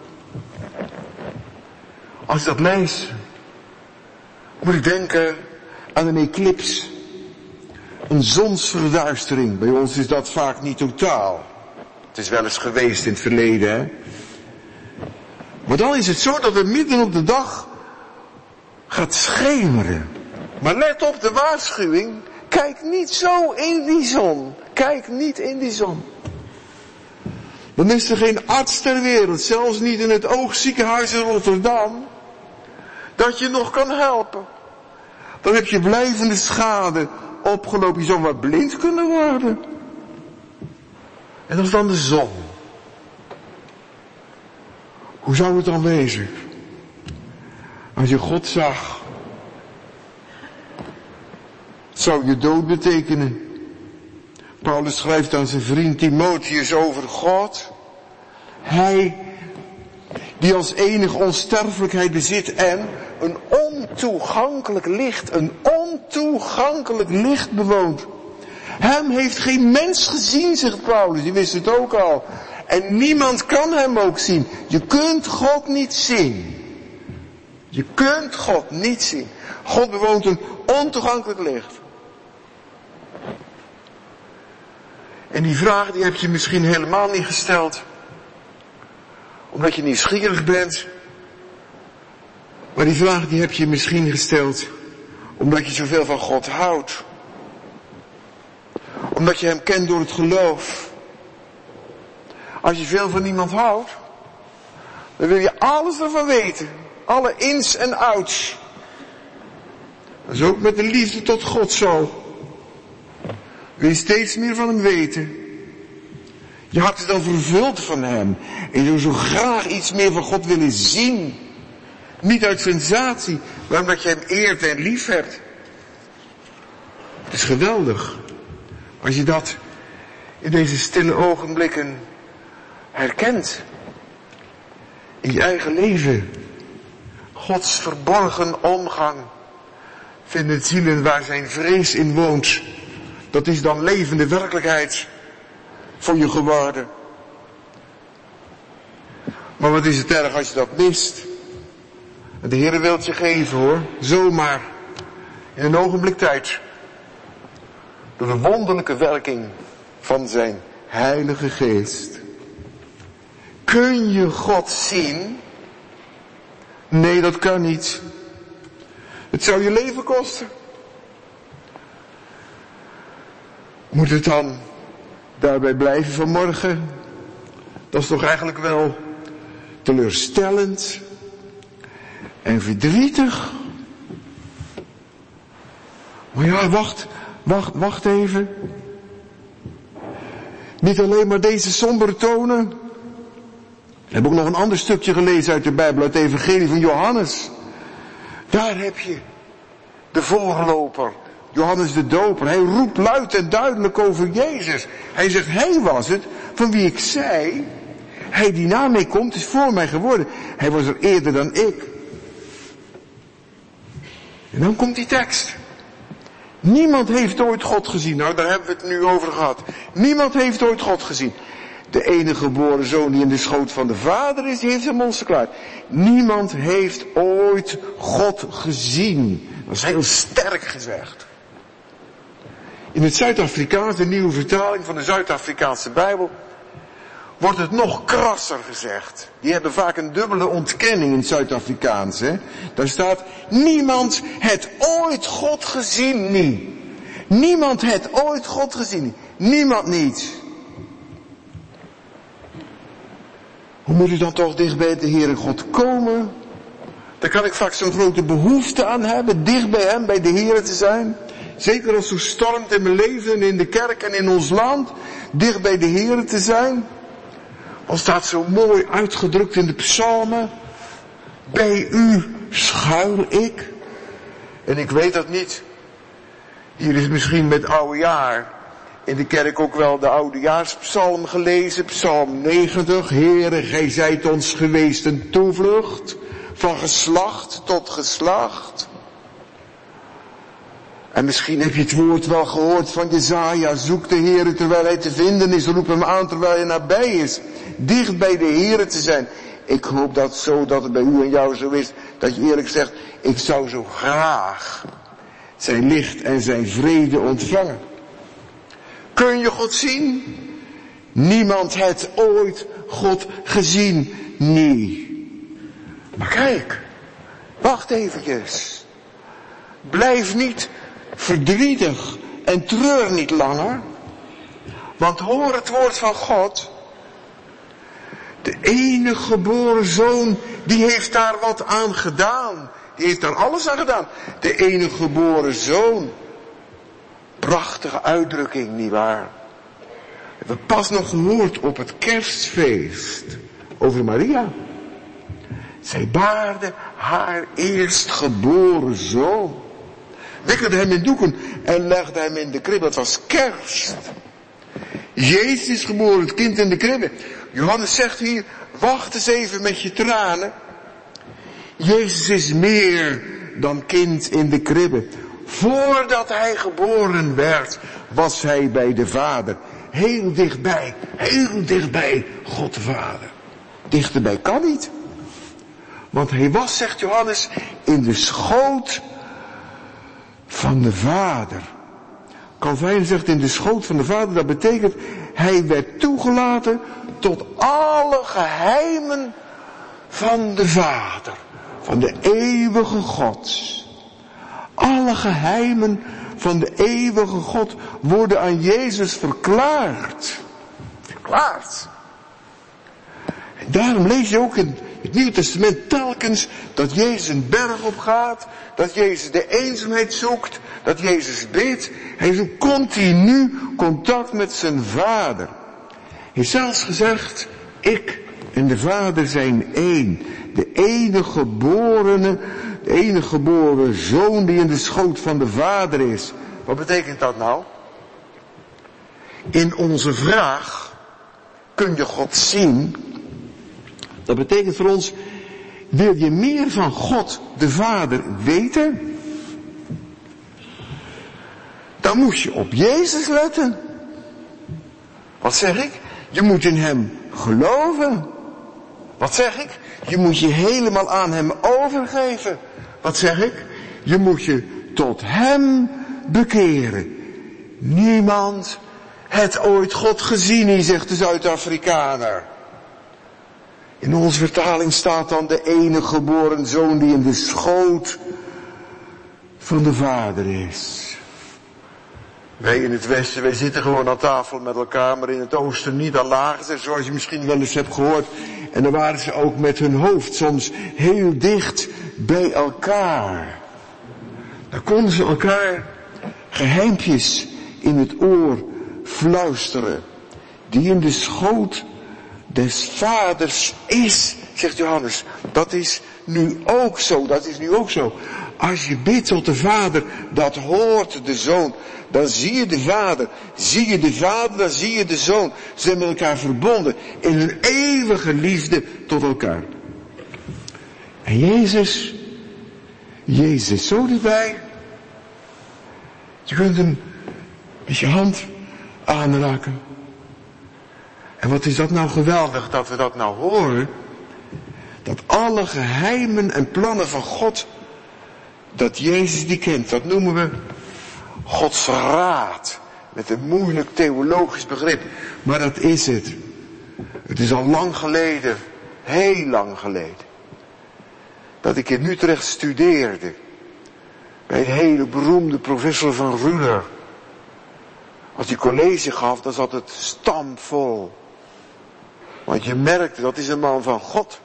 Als ik dat lees, moet ik denken aan een eclips. Een zonsverduistering. Bij ons is dat vaak niet totaal. Het is wel eens geweest in het verleden, hè. Maar dan is het zo dat het midden op de dag gaat schemeren. Maar let op de waarschuwing. Kijk niet zo in die zon. Kijk niet in die zon. Dan is er geen arts ter wereld, zelfs niet in het oogziekenhuis in Rotterdam, dat je nog kan helpen. Dan heb je blijvende schade opgelopen. Je zou wat blind kunnen worden. En dat is dan de zon. Hoe zou het dan wezen? Als je God zag, zou je dood betekenen. Paulus schrijft aan zijn vriend Timotheus over God. Hij die als enig onsterfelijkheid bezit en een ontoegankelijk licht, een ontoegankelijk licht bewoont. Hem heeft geen mens gezien, zegt Paulus. Die wist het ook al. En niemand kan hem ook zien. Je kunt God niet zien. Je kunt God niet zien. God bewoont een ontoegankelijk licht. En die vraag die heb je misschien helemaal niet gesteld. Omdat je nieuwsgierig bent. Maar die vraag die heb je misschien gesteld. Omdat je zoveel van God houdt. Omdat je hem kent door het geloof. Als je veel van iemand houdt. Dan wil je alles ervan weten. Alle ins en outs. Dat is ook met de liefde tot God zo. Wil je steeds meer van hem weten. Je hart is dan vervuld van hem. En je zou zo graag iets meer van God willen zien. Niet uit sensatie, maar omdat je hem eert en lief hebt. Het is geweldig. Als je dat in deze stille ogenblikken herkent. In je eigen leven. Gods verborgen omgang. Vinden zielen waar zijn vrees in woont. Dat is dan levende werkelijkheid voor je geworden. Maar wat is het erg als je dat mist? De Heer wil het je geven hoor. Zomaar. In een ogenblik tijd. Door de wonderlijke werking van zijn Heilige Geest. Kun je God zien? Nee, dat kan niet. Het zou je leven kosten. Moet het dan daarbij blijven vanmorgen? Dat is toch eigenlijk wel teleurstellend en verdrietig. Maar ja, wacht, wacht, wacht even. Niet alleen maar deze sombere tonen. Ik heb ook nog een ander stukje gelezen uit de Bijbel, uit de Evangelie van Johannes. Daar heb je de voorloper, Johannes de Doper. Hij roept luid en duidelijk over Jezus. Hij zegt, hij was het van wie ik zei, hij die na mij komt is voor mij geworden. Hij was er eerder dan ik. En dan komt die tekst. Niemand heeft ooit God gezien. Nou, daar hebben we het nu over gehad. Niemand heeft ooit God gezien. De enige geboren zoon die in de schoot van de Vader is, die heeft hem ons verklaard. Niemand heeft ooit God gezien. Dat is heel sterk gezegd. In het Zuid-Afrikaans, de nieuwe vertaling van de Zuid-Afrikaanse Bijbel, wordt het nog krasser gezegd. Die hebben vaak een dubbele ontkenning in het Zuid-Afrikaans. Hè? Daar staat, niemand het ooit God gezien niet. Niemand het ooit God gezien niet. Niemand niet. Hoe moet u dan toch dicht bij de Heere God komen? Daar kan ik vaak zo'n grote behoefte aan hebben, dicht bij hem, bij de Heere te zijn. Zeker als het stormt in mijn leven en in de kerk en in ons land, dicht bij de Heere te zijn. Als staat zo mooi uitgedrukt in de psalmen. Bij u schuil ik. En ik weet dat niet. Hier is misschien met oude jaar in de kerk ook wel de oudejaarspsalm gelezen. Psalm negentig. Heere, gij zijt ons geweest een toevlucht. Van geslacht tot geslacht. En misschien heb je het woord wel gehoord van Jesaja. Zoek de Heere terwijl hij te vinden is. Roep hem aan terwijl hij nabij is. Dicht bij de Heere te zijn. Ik hoop dat zo, dat het bij u en jou zo is. Dat je eerlijk zegt, ik zou zo graag zijn licht en zijn vrede ontvangen. Kun je God zien? Niemand heeft ooit God gezien. Nee. Maar kijk, wacht eventjes. Blijf niet verdrietig en treur niet langer. Want hoor het woord van God. De enige geboren zoon, die heeft daar wat aan gedaan. Die heeft daar alles aan gedaan. De enige geboren zoon. Prachtige uitdrukking, nietwaar? We hebben pas nog gehoord op het kerstfeest over Maria. Zij baarde haar eerstgeboren zoon. Wikkelde hem in doeken en legde hem in de kribbe. Het was kerst. Jezus is geboren, het kind in de kribbe. Johannes zegt hier, wacht eens even met je tranen. Jezus is meer dan kind in de kribbe. Voordat hij geboren werd, was hij bij de Vader. Heel dichtbij, heel dichtbij God de Vader. Dichterbij kan niet. Want hij was, zegt Johannes, in de schoot van de Vader. Calvijn zegt in de schoot van de Vader, dat betekent, hij werd toegelaten tot alle geheimen van de Vader. Van de eeuwige God. Alle geheimen van de eeuwige God worden aan Jezus verklaard. Verklaard. En daarom lees je ook in het Nieuwe Testament telkens dat Jezus een berg op gaat, dat Jezus de eenzaamheid zoekt, dat Jezus bidt. Hij zoekt continu contact met zijn Vader. Hij heeft zelfs gezegd, ik en de Vader zijn één. De enige geborene, de enige geboren zoon die in de schoot van de Vader is. Wat betekent dat nou? In onze vraag, kun je God zien? Dat betekent voor ons, wil je meer van God de Vader weten? Dan moet je op Jezus letten. Wat zeg ik? Je moet in hem geloven. Wat zeg ik? Je moet je helemaal aan hem overgeven. Wat zeg ik? Je moet je tot hem bekeren. Niemand het ooit God gezien, zegt de Zuid-Afrikaner. In onze vertaling staat dan de enige geboren zoon die in de schoot van de Vader is. Wij in het Westen, wij zitten gewoon aan tafel met elkaar, maar in het Oosten niet. Dan lagen ze, zoals je misschien wel eens hebt gehoord. En dan waren ze ook met hun hoofd soms heel dicht bij elkaar. Dan konden ze elkaar geheimpjes in het oor fluisteren. Die in de schoot des Vaders is, zegt Johannes. Dat is nu ook zo, dat is nu ook zo. Als je bidt tot de Vader, dat hoort de Zoon. Dan zie je de Vader. Zie je de Vader, dan zie je de Zoon. Ze zijn met elkaar verbonden in hun eeuwige liefde tot elkaar. En Jezus, Jezus is zo dichtbij. Je kunt hem met je hand aanraken. En wat is dat nou geweldig dat we dat nou horen. Dat alle geheimen en plannen van God, dat Jezus die kent. Dat noemen we Gods raad. Met een moeilijk theologisch begrip. Maar dat is het. Het is al lang geleden. Heel lang geleden. Dat ik in Utrecht studeerde. Bij een hele beroemde professor van Ruller. Als hij college gaf, dan zat het stampvol. Want je merkte, dat is een man van God.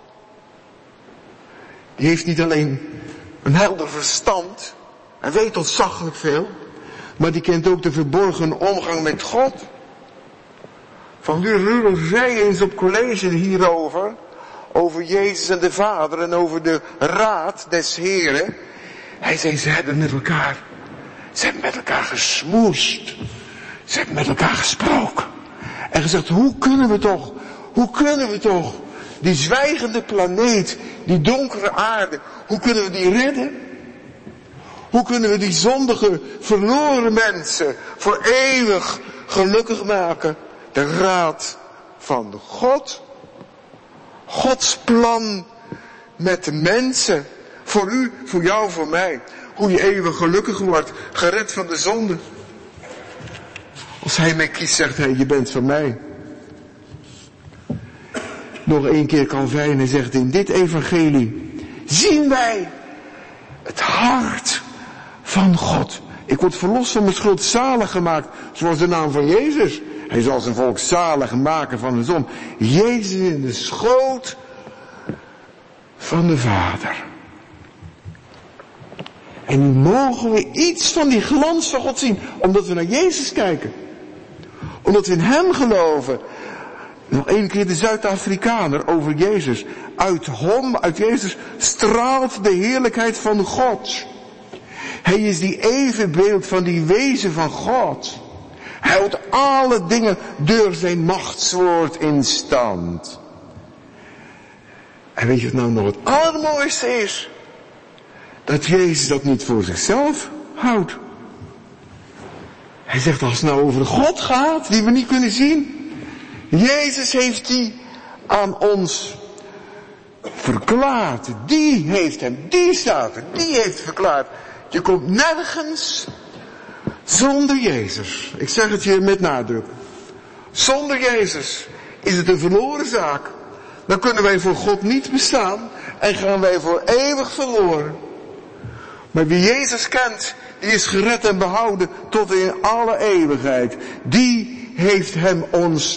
Die heeft niet alleen een helder verstand. Hij weet ontzaglijk veel. Maar die kent ook de verborgen omgang met God. Van Ruller zei eens op college hierover. Over Jezus en de Vader en over de raad des Heren. Hij zei, ze hebben met elkaar, ze hebben met elkaar gesmoest. Ze hebben met elkaar gesproken. En gezegd, hoe kunnen we toch, hoe kunnen we toch die zwijgende planeet, die donkere aarde, hoe kunnen we die redden? Hoe kunnen we die zondige, verloren mensen voor eeuwig gelukkig maken? De raad van God. Gods plan met de mensen. Voor u, voor jou, voor mij. Hoe je eeuwig gelukkig wordt. Gered van de zonde. Als hij mij kiest, zegt hij, je bent van mij. Nog één keer Calvijn, hij zegt, in dit evangelie zien wij het hart van God. Ik word verlost van mijn schuld, zalig gemaakt, zoals de naam van Jezus. Hij zal zijn volk zalig maken van de zon. Jezus in de schoot van de Vader. En nu mogen we iets van die glans van God zien, omdat we naar Jezus kijken. Omdat we in hem geloven. Nog één keer de Zuid-Afrikaner over Jezus. Uit hem, uit Jezus, straalt de heerlijkheid van God. Hij is die evenbeeld van die wezen van God. Hij houdt alle dingen door zijn machtswoord in stand. En weet je wat nou nog het allermooiste is? Dat Jezus dat niet voor zichzelf houdt. Hij zegt, als het nou over de God gaat, die we niet kunnen zien. Jezus heeft die aan ons verklaard. Die heeft hem, die staat er, die heeft verklaard. Je komt nergens zonder Jezus. Ik zeg het je met nadruk. Zonder Jezus is het een verloren zaak. Dan kunnen wij voor God niet bestaan en gaan wij voor eeuwig verloren. Maar wie Jezus kent, die is gered en behouden tot in alle eeuwigheid. Die heeft hem ons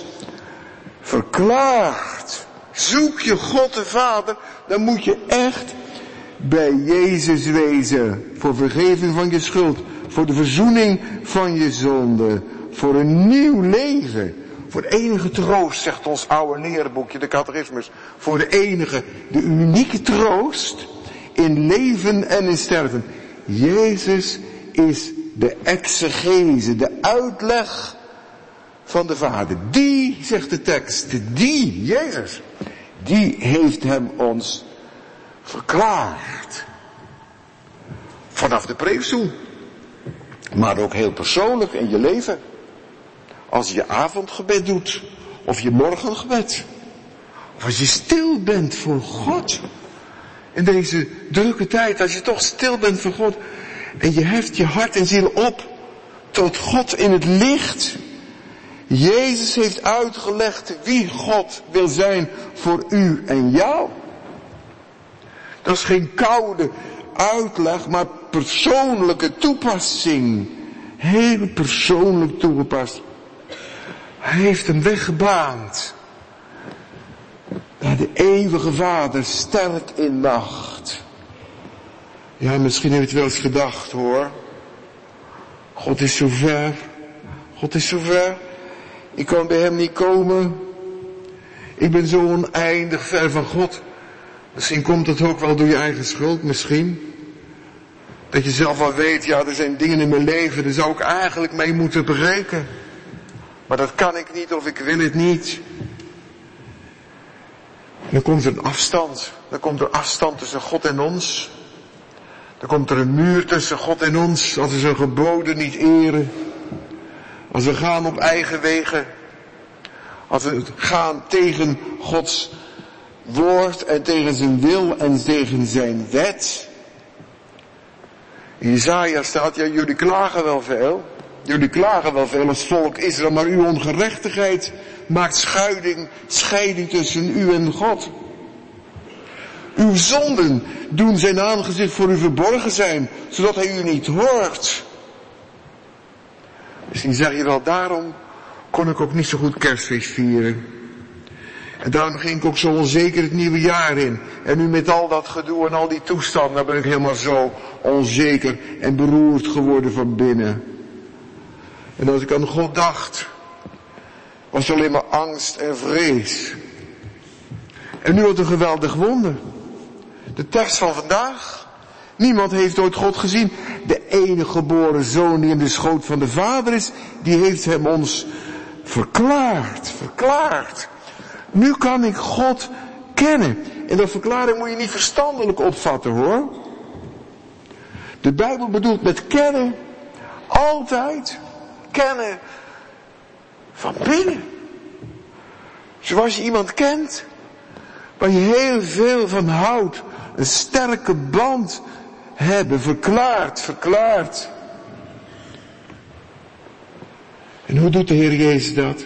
verklaard. Zoek je God de Vader, dan moet je echt bij Jezus wezen. Voor vergeving van je schuld, voor de verzoening van je zonde, voor een nieuw leven. Voor de enige troost, zegt ons oude leerboekje, de catechismus. Voor de enige, de unieke troost in leven en in sterven. Jezus is de exegese, de uitleg van de Vader. Die, zegt de tekst, die, Jezus, die heeft hem ons verklaard. Vanaf de preekstoel. Maar ook heel persoonlijk in je leven. Als je je avondgebed doet, of je morgengebed. Of als je stil bent voor God. In deze drukke tijd, als je toch stil bent voor God. En je heft je hart en ziel op tot God in het licht. Jezus heeft uitgelegd wie God wil zijn voor u en jou. Dat is geen koude uitleg, maar persoonlijke toepassing. Heel persoonlijk toegepast. Hij heeft een weg gebaand naar de eeuwige Vader, sterk in nacht. Ja, misschien heb je het wel eens gedacht, hoor. God is zo ver. God is zo ver. Ik kan bij hem niet komen. Ik ben zo oneindig ver van God. Misschien komt het ook wel door je eigen schuld, misschien. Dat je zelf wel weet, ja, er zijn dingen in mijn leven, daar zou ik eigenlijk mee moeten breken. Maar dat kan ik niet of ik wil het niet. Dan komt er een afstand. Dan komt er afstand tussen God en ons. Dan komt er een muur tussen God en ons. Als we zijn geboden niet eren. Als we gaan op eigen wegen. Als we gaan tegen Gods woord en tegen zijn wil en tegen zijn wet. In Jesaja staat, ja, jullie klagen wel veel. Jullie klagen wel veel als volk Israël, maar uw ongerechtigheid maakt scheiding, scheiding tussen u en God. Uw zonden doen zijn aangezicht voor u verborgen zijn, zodat hij u niet hoort. Misschien zeg je wel, daarom kon ik ook niet zo goed Kerstfeest vieren. En daarom ging ik ook zo onzeker het nieuwe jaar in. En nu met al dat gedoe en al die toestanden, dan ben ik helemaal zo onzeker en beroerd geworden van binnen. En als ik aan God dacht, was het alleen maar angst en vrees. En nu wat een geweldig wonder. De tekst van vandaag. Niemand heeft ooit God gezien. De enige geboren zoon die in de schoot van de Vader is, die heeft hem ons verklaard. Verklaard. Nu kan ik God kennen. En dat verklaring moet je niet verstandelijk opvatten, hoor. De Bijbel bedoelt met kennen altijd kennen van binnen. Zoals je iemand kent, waar je heel veel van houdt, een sterke band hebben, verklaard, verklaard. En hoe doet de Heer Jezus dat?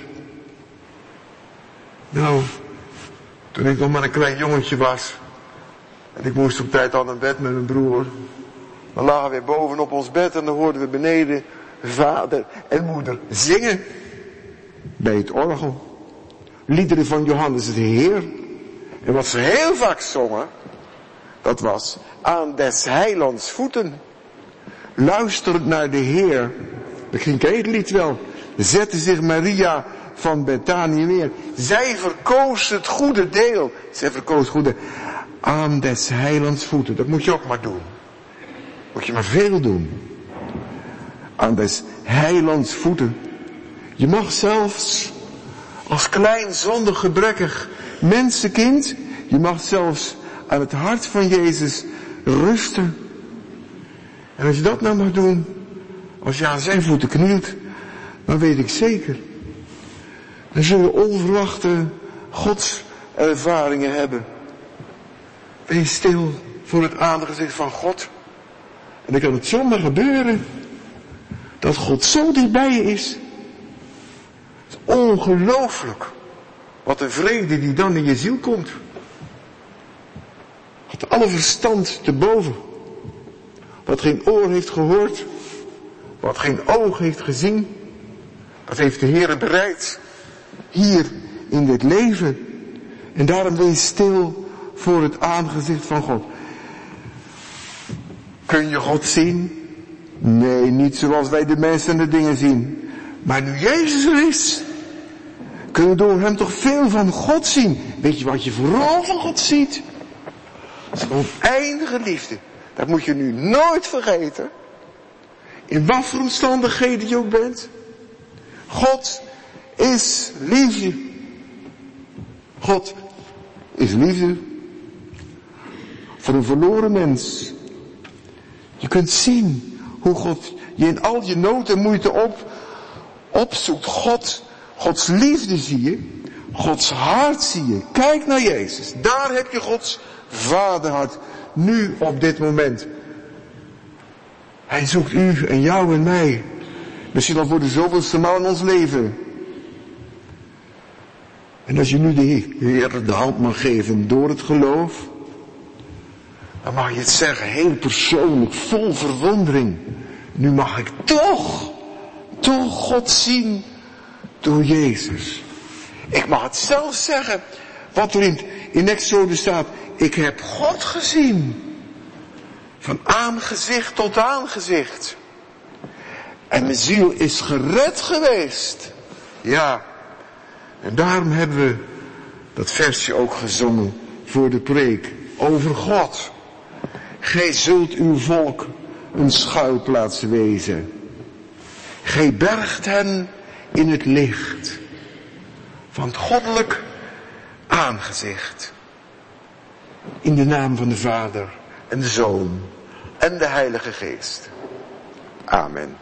Nou, toen ik nog maar een klein jongetje was, en ik moest op tijd al naar bed met mijn broer, dan lagen we weer boven op ons bed en dan hoorden we beneden vader en moeder zingen bij het orgel. Liederen van Johannes de Heer. En wat ze heel vaak zongen, dat was aan des heilands voeten. Luisterend naar de Heer. Dat ging het lied wel. Zette zich Maria van Betanië neer. Zij verkoos het goede deel. Zij verkoos het goede. Aan des heilands voeten. Dat moet je ook maar doen. Moet je maar veel doen. Aan des heilands voeten. Je mag zelfs als klein zondig gebrekkig mensenkind, je mag zelfs aan het hart van Jezus rusten. En als je dat nou mag doen, als je aan zijn voeten knielt, dan weet ik zeker, dan zul je onverwachte godservaringen hebben. Wees stil voor het aangezicht van God. En dan kan het zomaar gebeuren dat God zo dichtbij je is. Het is ongelooflijk. Wat een vrede die dan in je ziel komt. Wat alle verstand te boven. Wat geen oor heeft gehoord. Wat geen oog heeft gezien. Dat heeft de Heer bereid. Hier in dit leven. En daarom wees stil voor het aangezicht van God. Kun je God zien? Nee, niet zoals wij de mensen en de dingen zien. Maar nu Jezus er is, kun je door hem toch veel van God zien. Weet je wat je vooral van God ziet? Zijn oneindige liefde. Dat moet je nu nooit vergeten. In wat voor omstandigheden je ook bent. God is liefde. God is liefde. Voor een verloren mens. Je kunt zien hoe God je in al je nood en moeite op, opzoekt. God, Gods liefde zie je. Gods hart zie je. Kijk naar Jezus. Daar heb je Gods vaderhart. Nu op dit moment. Hij zoekt u en jou en mij. Misschien al voor de zoveelste maal in ons leven. En als je nu de Heer de hand mag geven door het geloof, dan mag je het zeggen, heel persoonlijk, vol verwondering. Nu mag ik toch, toch God zien door Jezus. Ik mag het zelf zeggen, wat er in, in Exodus staat. Ik heb God gezien. Van aangezicht tot aangezicht. En mijn ziel is gered geweest. Ja. En daarom hebben we dat versje ook gezongen voor de preek. Over God. Gij zult uw volk een schuilplaats wezen. Gij bergt hen in het licht van het goddelijk aangezicht. In de naam van de Vader en de Zoon en de Heilige Geest. Amen.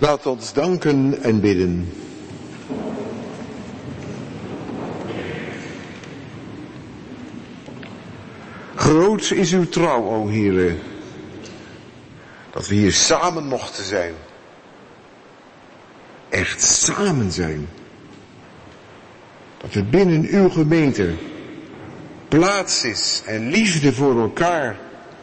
Laat ons danken en bidden. Groot is uw trouw, o Heere, dat we hier samen mochten zijn. Echt samen zijn. Dat er binnen uw gemeente plaats is en liefde voor elkaar.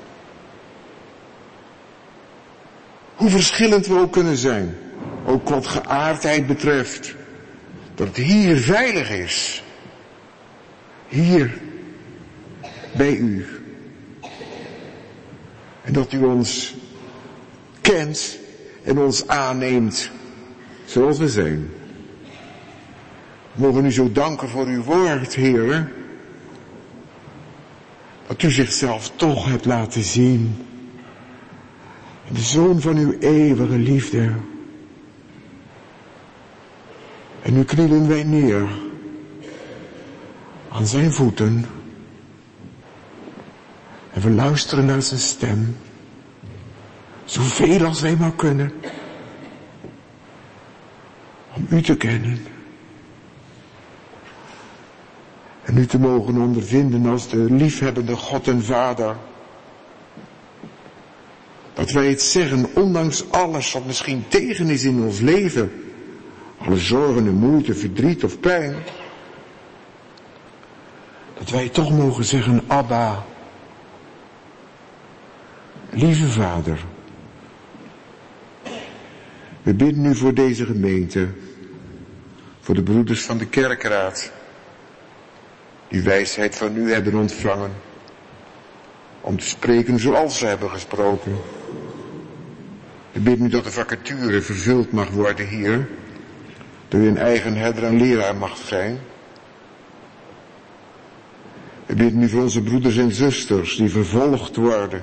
Hoe verschillend we ook kunnen zijn, ook wat geaardheid betreft, dat het hier veilig is. Hier, bij u. En dat u ons kent en ons aanneemt zoals we zijn. We mogen u zo danken voor uw woord, Heer. Dat u zichzelf toch hebt laten zien. De Zoon van uw eeuwige liefde. En nu knielen wij neer aan zijn voeten. En we luisteren naar zijn stem. Zoveel als wij maar kunnen. Om u te kennen. En u te mogen ondervinden als de liefhebbende God en Vader. Dat wij het zeggen, ondanks alles wat misschien tegen is in ons leven. Alle zorgen en moeite, verdriet of pijn. Dat wij toch mogen zeggen, Abba. Lieve Vader. We bidden u voor deze gemeente. Voor de broeders van de kerkraad. Die wijsheid van u hebben ontvangen. Om te spreken zoals ze hebben gesproken. We bidden u dat de vacature vervuld mag worden hier. Dat u een eigen herder en leraar mag zijn. We bidden u voor onze broeders en zusters die vervolgd worden.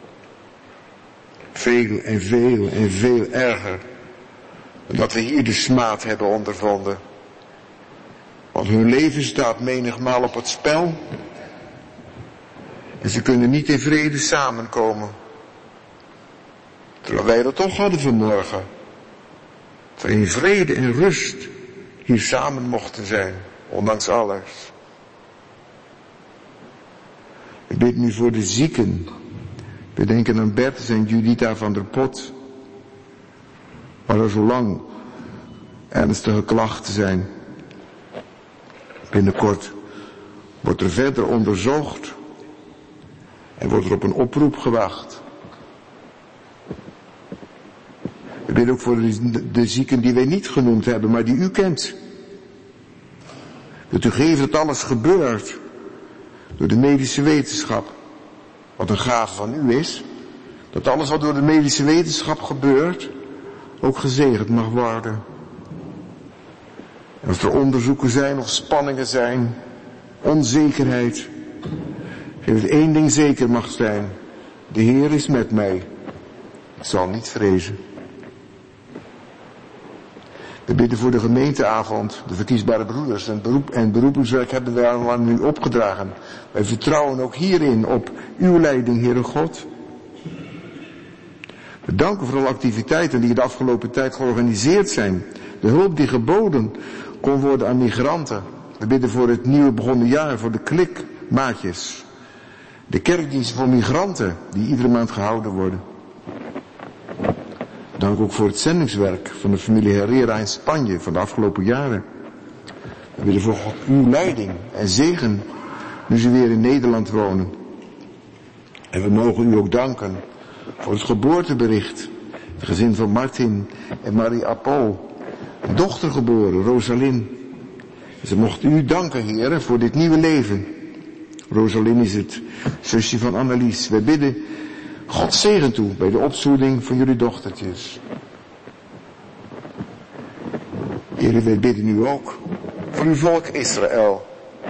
Veel en veel en veel erger. Dat we hier de smaad hebben ondervonden. Want hun leven staat menigmaal op het spel. En ze kunnen niet in vrede samenkomen. Terwijl wij dat toch hadden vanmorgen. Dat we in vrede en rust hier samen mochten zijn. Ondanks alles. We bidden nu voor de zieken. We denken aan Bertus en Judita van der Pot. Waar er zo lang ernstige klachten zijn. Binnenkort wordt er verder onderzocht. En wordt er op een oproep gewacht. We bidden ook voor de, de zieken die wij niet genoemd hebben, maar die u kent. Dat u geeft dat alles gebeurt. Door de medische wetenschap. Wat een gave van u is. Dat alles wat door de medische wetenschap gebeurt. Ook gezegend mag worden. En als er onderzoeken zijn of spanningen zijn. Onzekerheid. Geef het één ding zeker mag zijn. De Heer is met mij. Ik zal niet vrezen. We bidden voor de gemeenteavond, de verkiesbare broeders. En, beroep, en beroepenswerk hebben wij aan u opgedragen. Wij vertrouwen ook hierin op uw leiding, Heere God. We danken voor alle activiteiten die de afgelopen tijd georganiseerd zijn. De hulp die geboden kon worden aan migranten. We bidden voor het nieuwe begonnen jaar, voor de klikmaatjes. De kerkdiensten voor migranten die iedere maand gehouden worden. Dank ook voor het zendingswerk van de familie Herrera in Spanje van de afgelopen jaren. We willen voor God uw leiding en zegen nu ze weer in Nederland wonen. En we mogen u ook danken voor het geboortebericht. Het gezin van Martin en Marie Apol. Een dochter geboren, Rosalyn. En ze mochten u danken, Heer, voor dit nieuwe leven. Rosalyn is het zusje van Annelies. Wij bidden God zegen toe bij de opvoeding van jullie dochtertjes. Heer, wij bidden u ook voor uw volk Israël.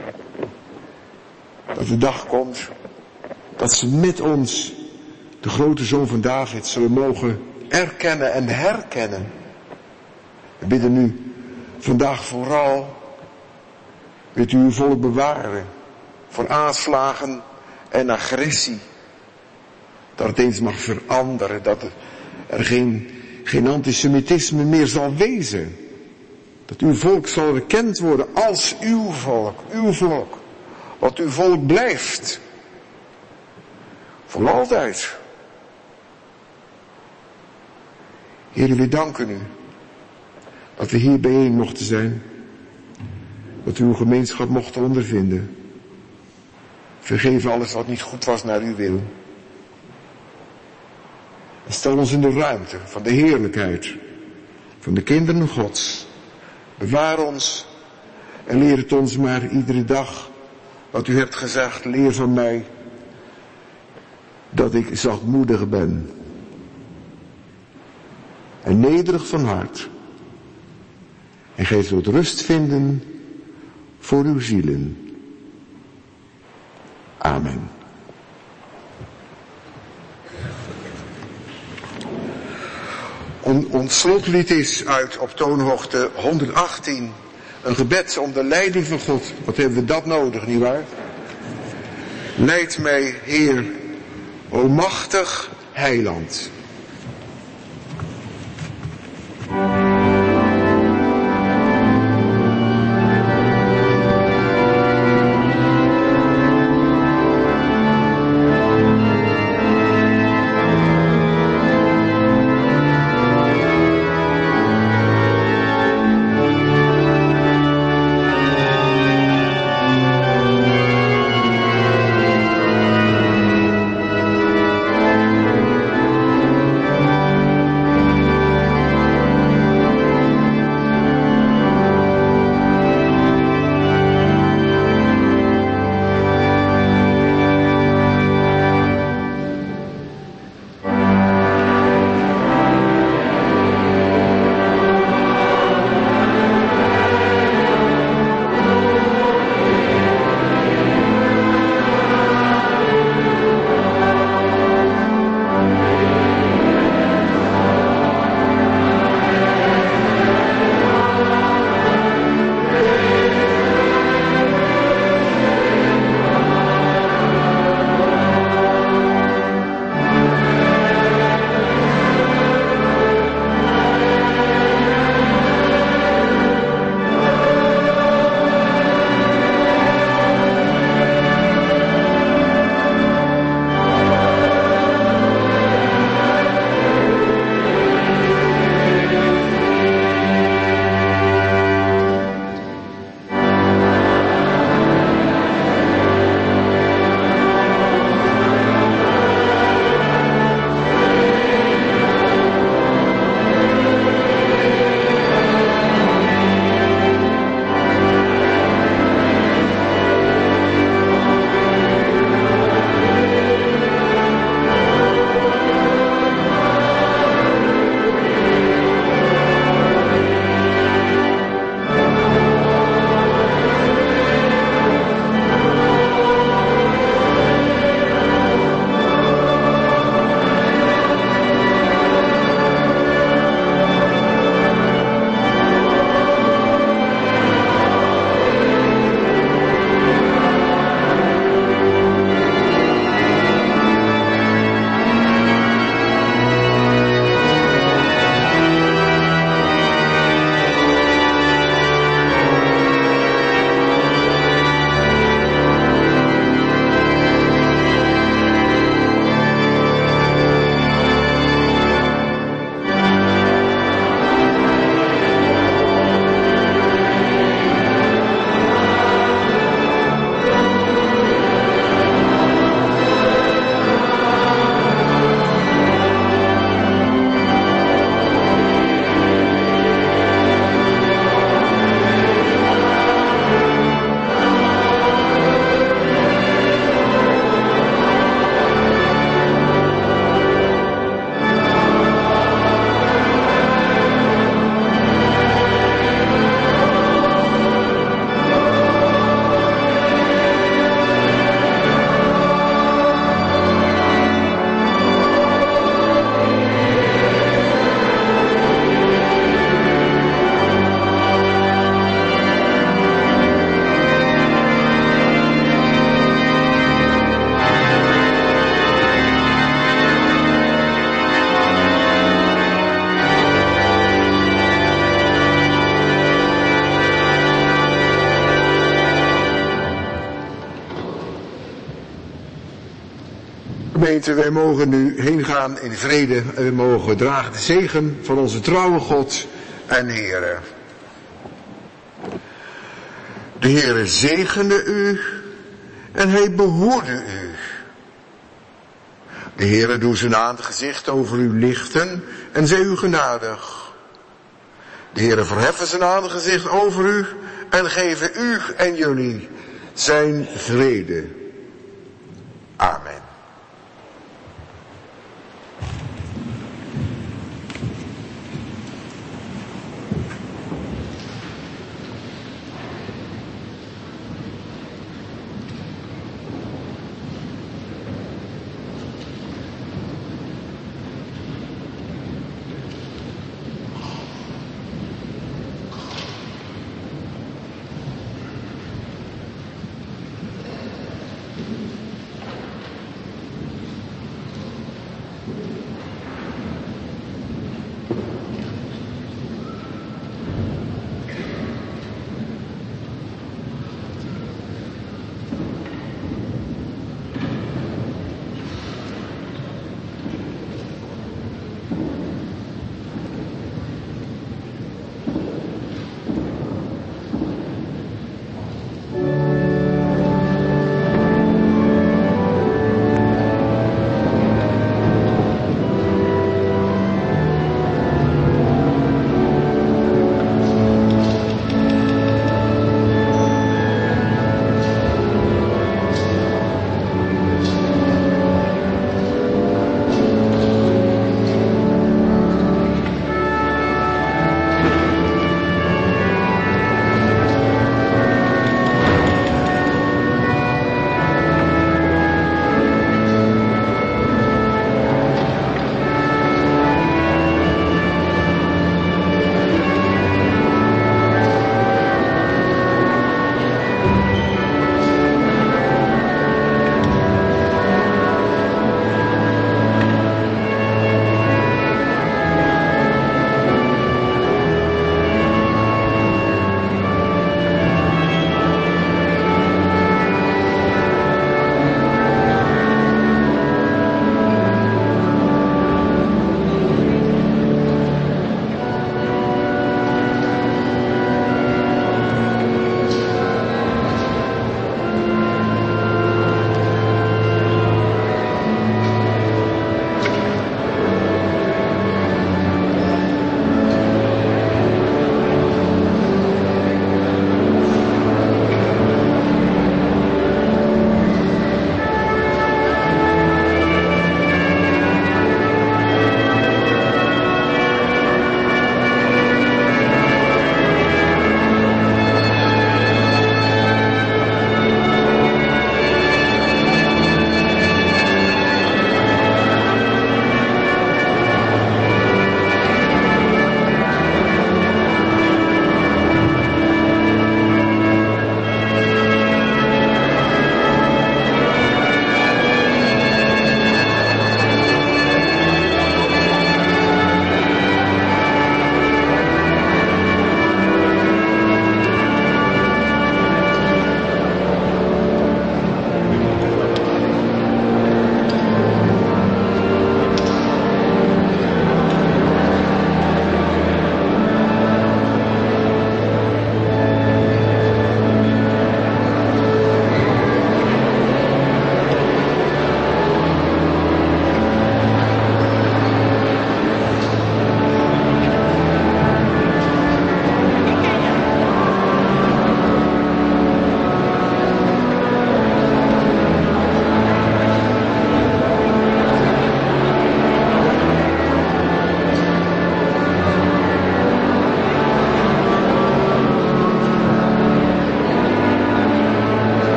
Dat de dag komt dat ze met ons de grote zoon van David zullen mogen erkennen en herkennen. We bidden u vandaag vooral, wilt u uw volk bewaren voor aanslagen en agressie. Dat het eens mag veranderen, dat er geen, geen antisemitisme meer zal wezen. Dat uw volk zal erkend worden als uw volk, uw volk. Wat uw volk blijft. Voor altijd. Heer, we danken u dat we hier bijeen mochten zijn. Dat we uw gemeenschap mochten ondervinden. Vergeef alles wat niet goed was naar uw wil. En stel ons in de ruimte van de heerlijkheid van de kinderen Gods. Bewaar ons en leer het ons maar iedere dag wat u hebt gezegd. Leer van mij dat ik zachtmoedig ben en nederig van hart. En gij zult rust vinden voor uw zielen. Amen. Ons slotlied is uit op toonhoogte honderdachttien. Een gebed om de leiding van God. Wat hebben we dat nodig, nietwaar? Leid mij, Heer, o machtig heiland. Gemeente, wij mogen nu heen gaan in vrede en we mogen dragen de zegen van onze trouwe God en Heere. De Heere zegene u en hij behoede u. De Heere doet zijn aangezicht over u lichten en zij u genadig. De Heere verheffen zijn aangezicht over u en geven u en jullie zijn vrede. Amen.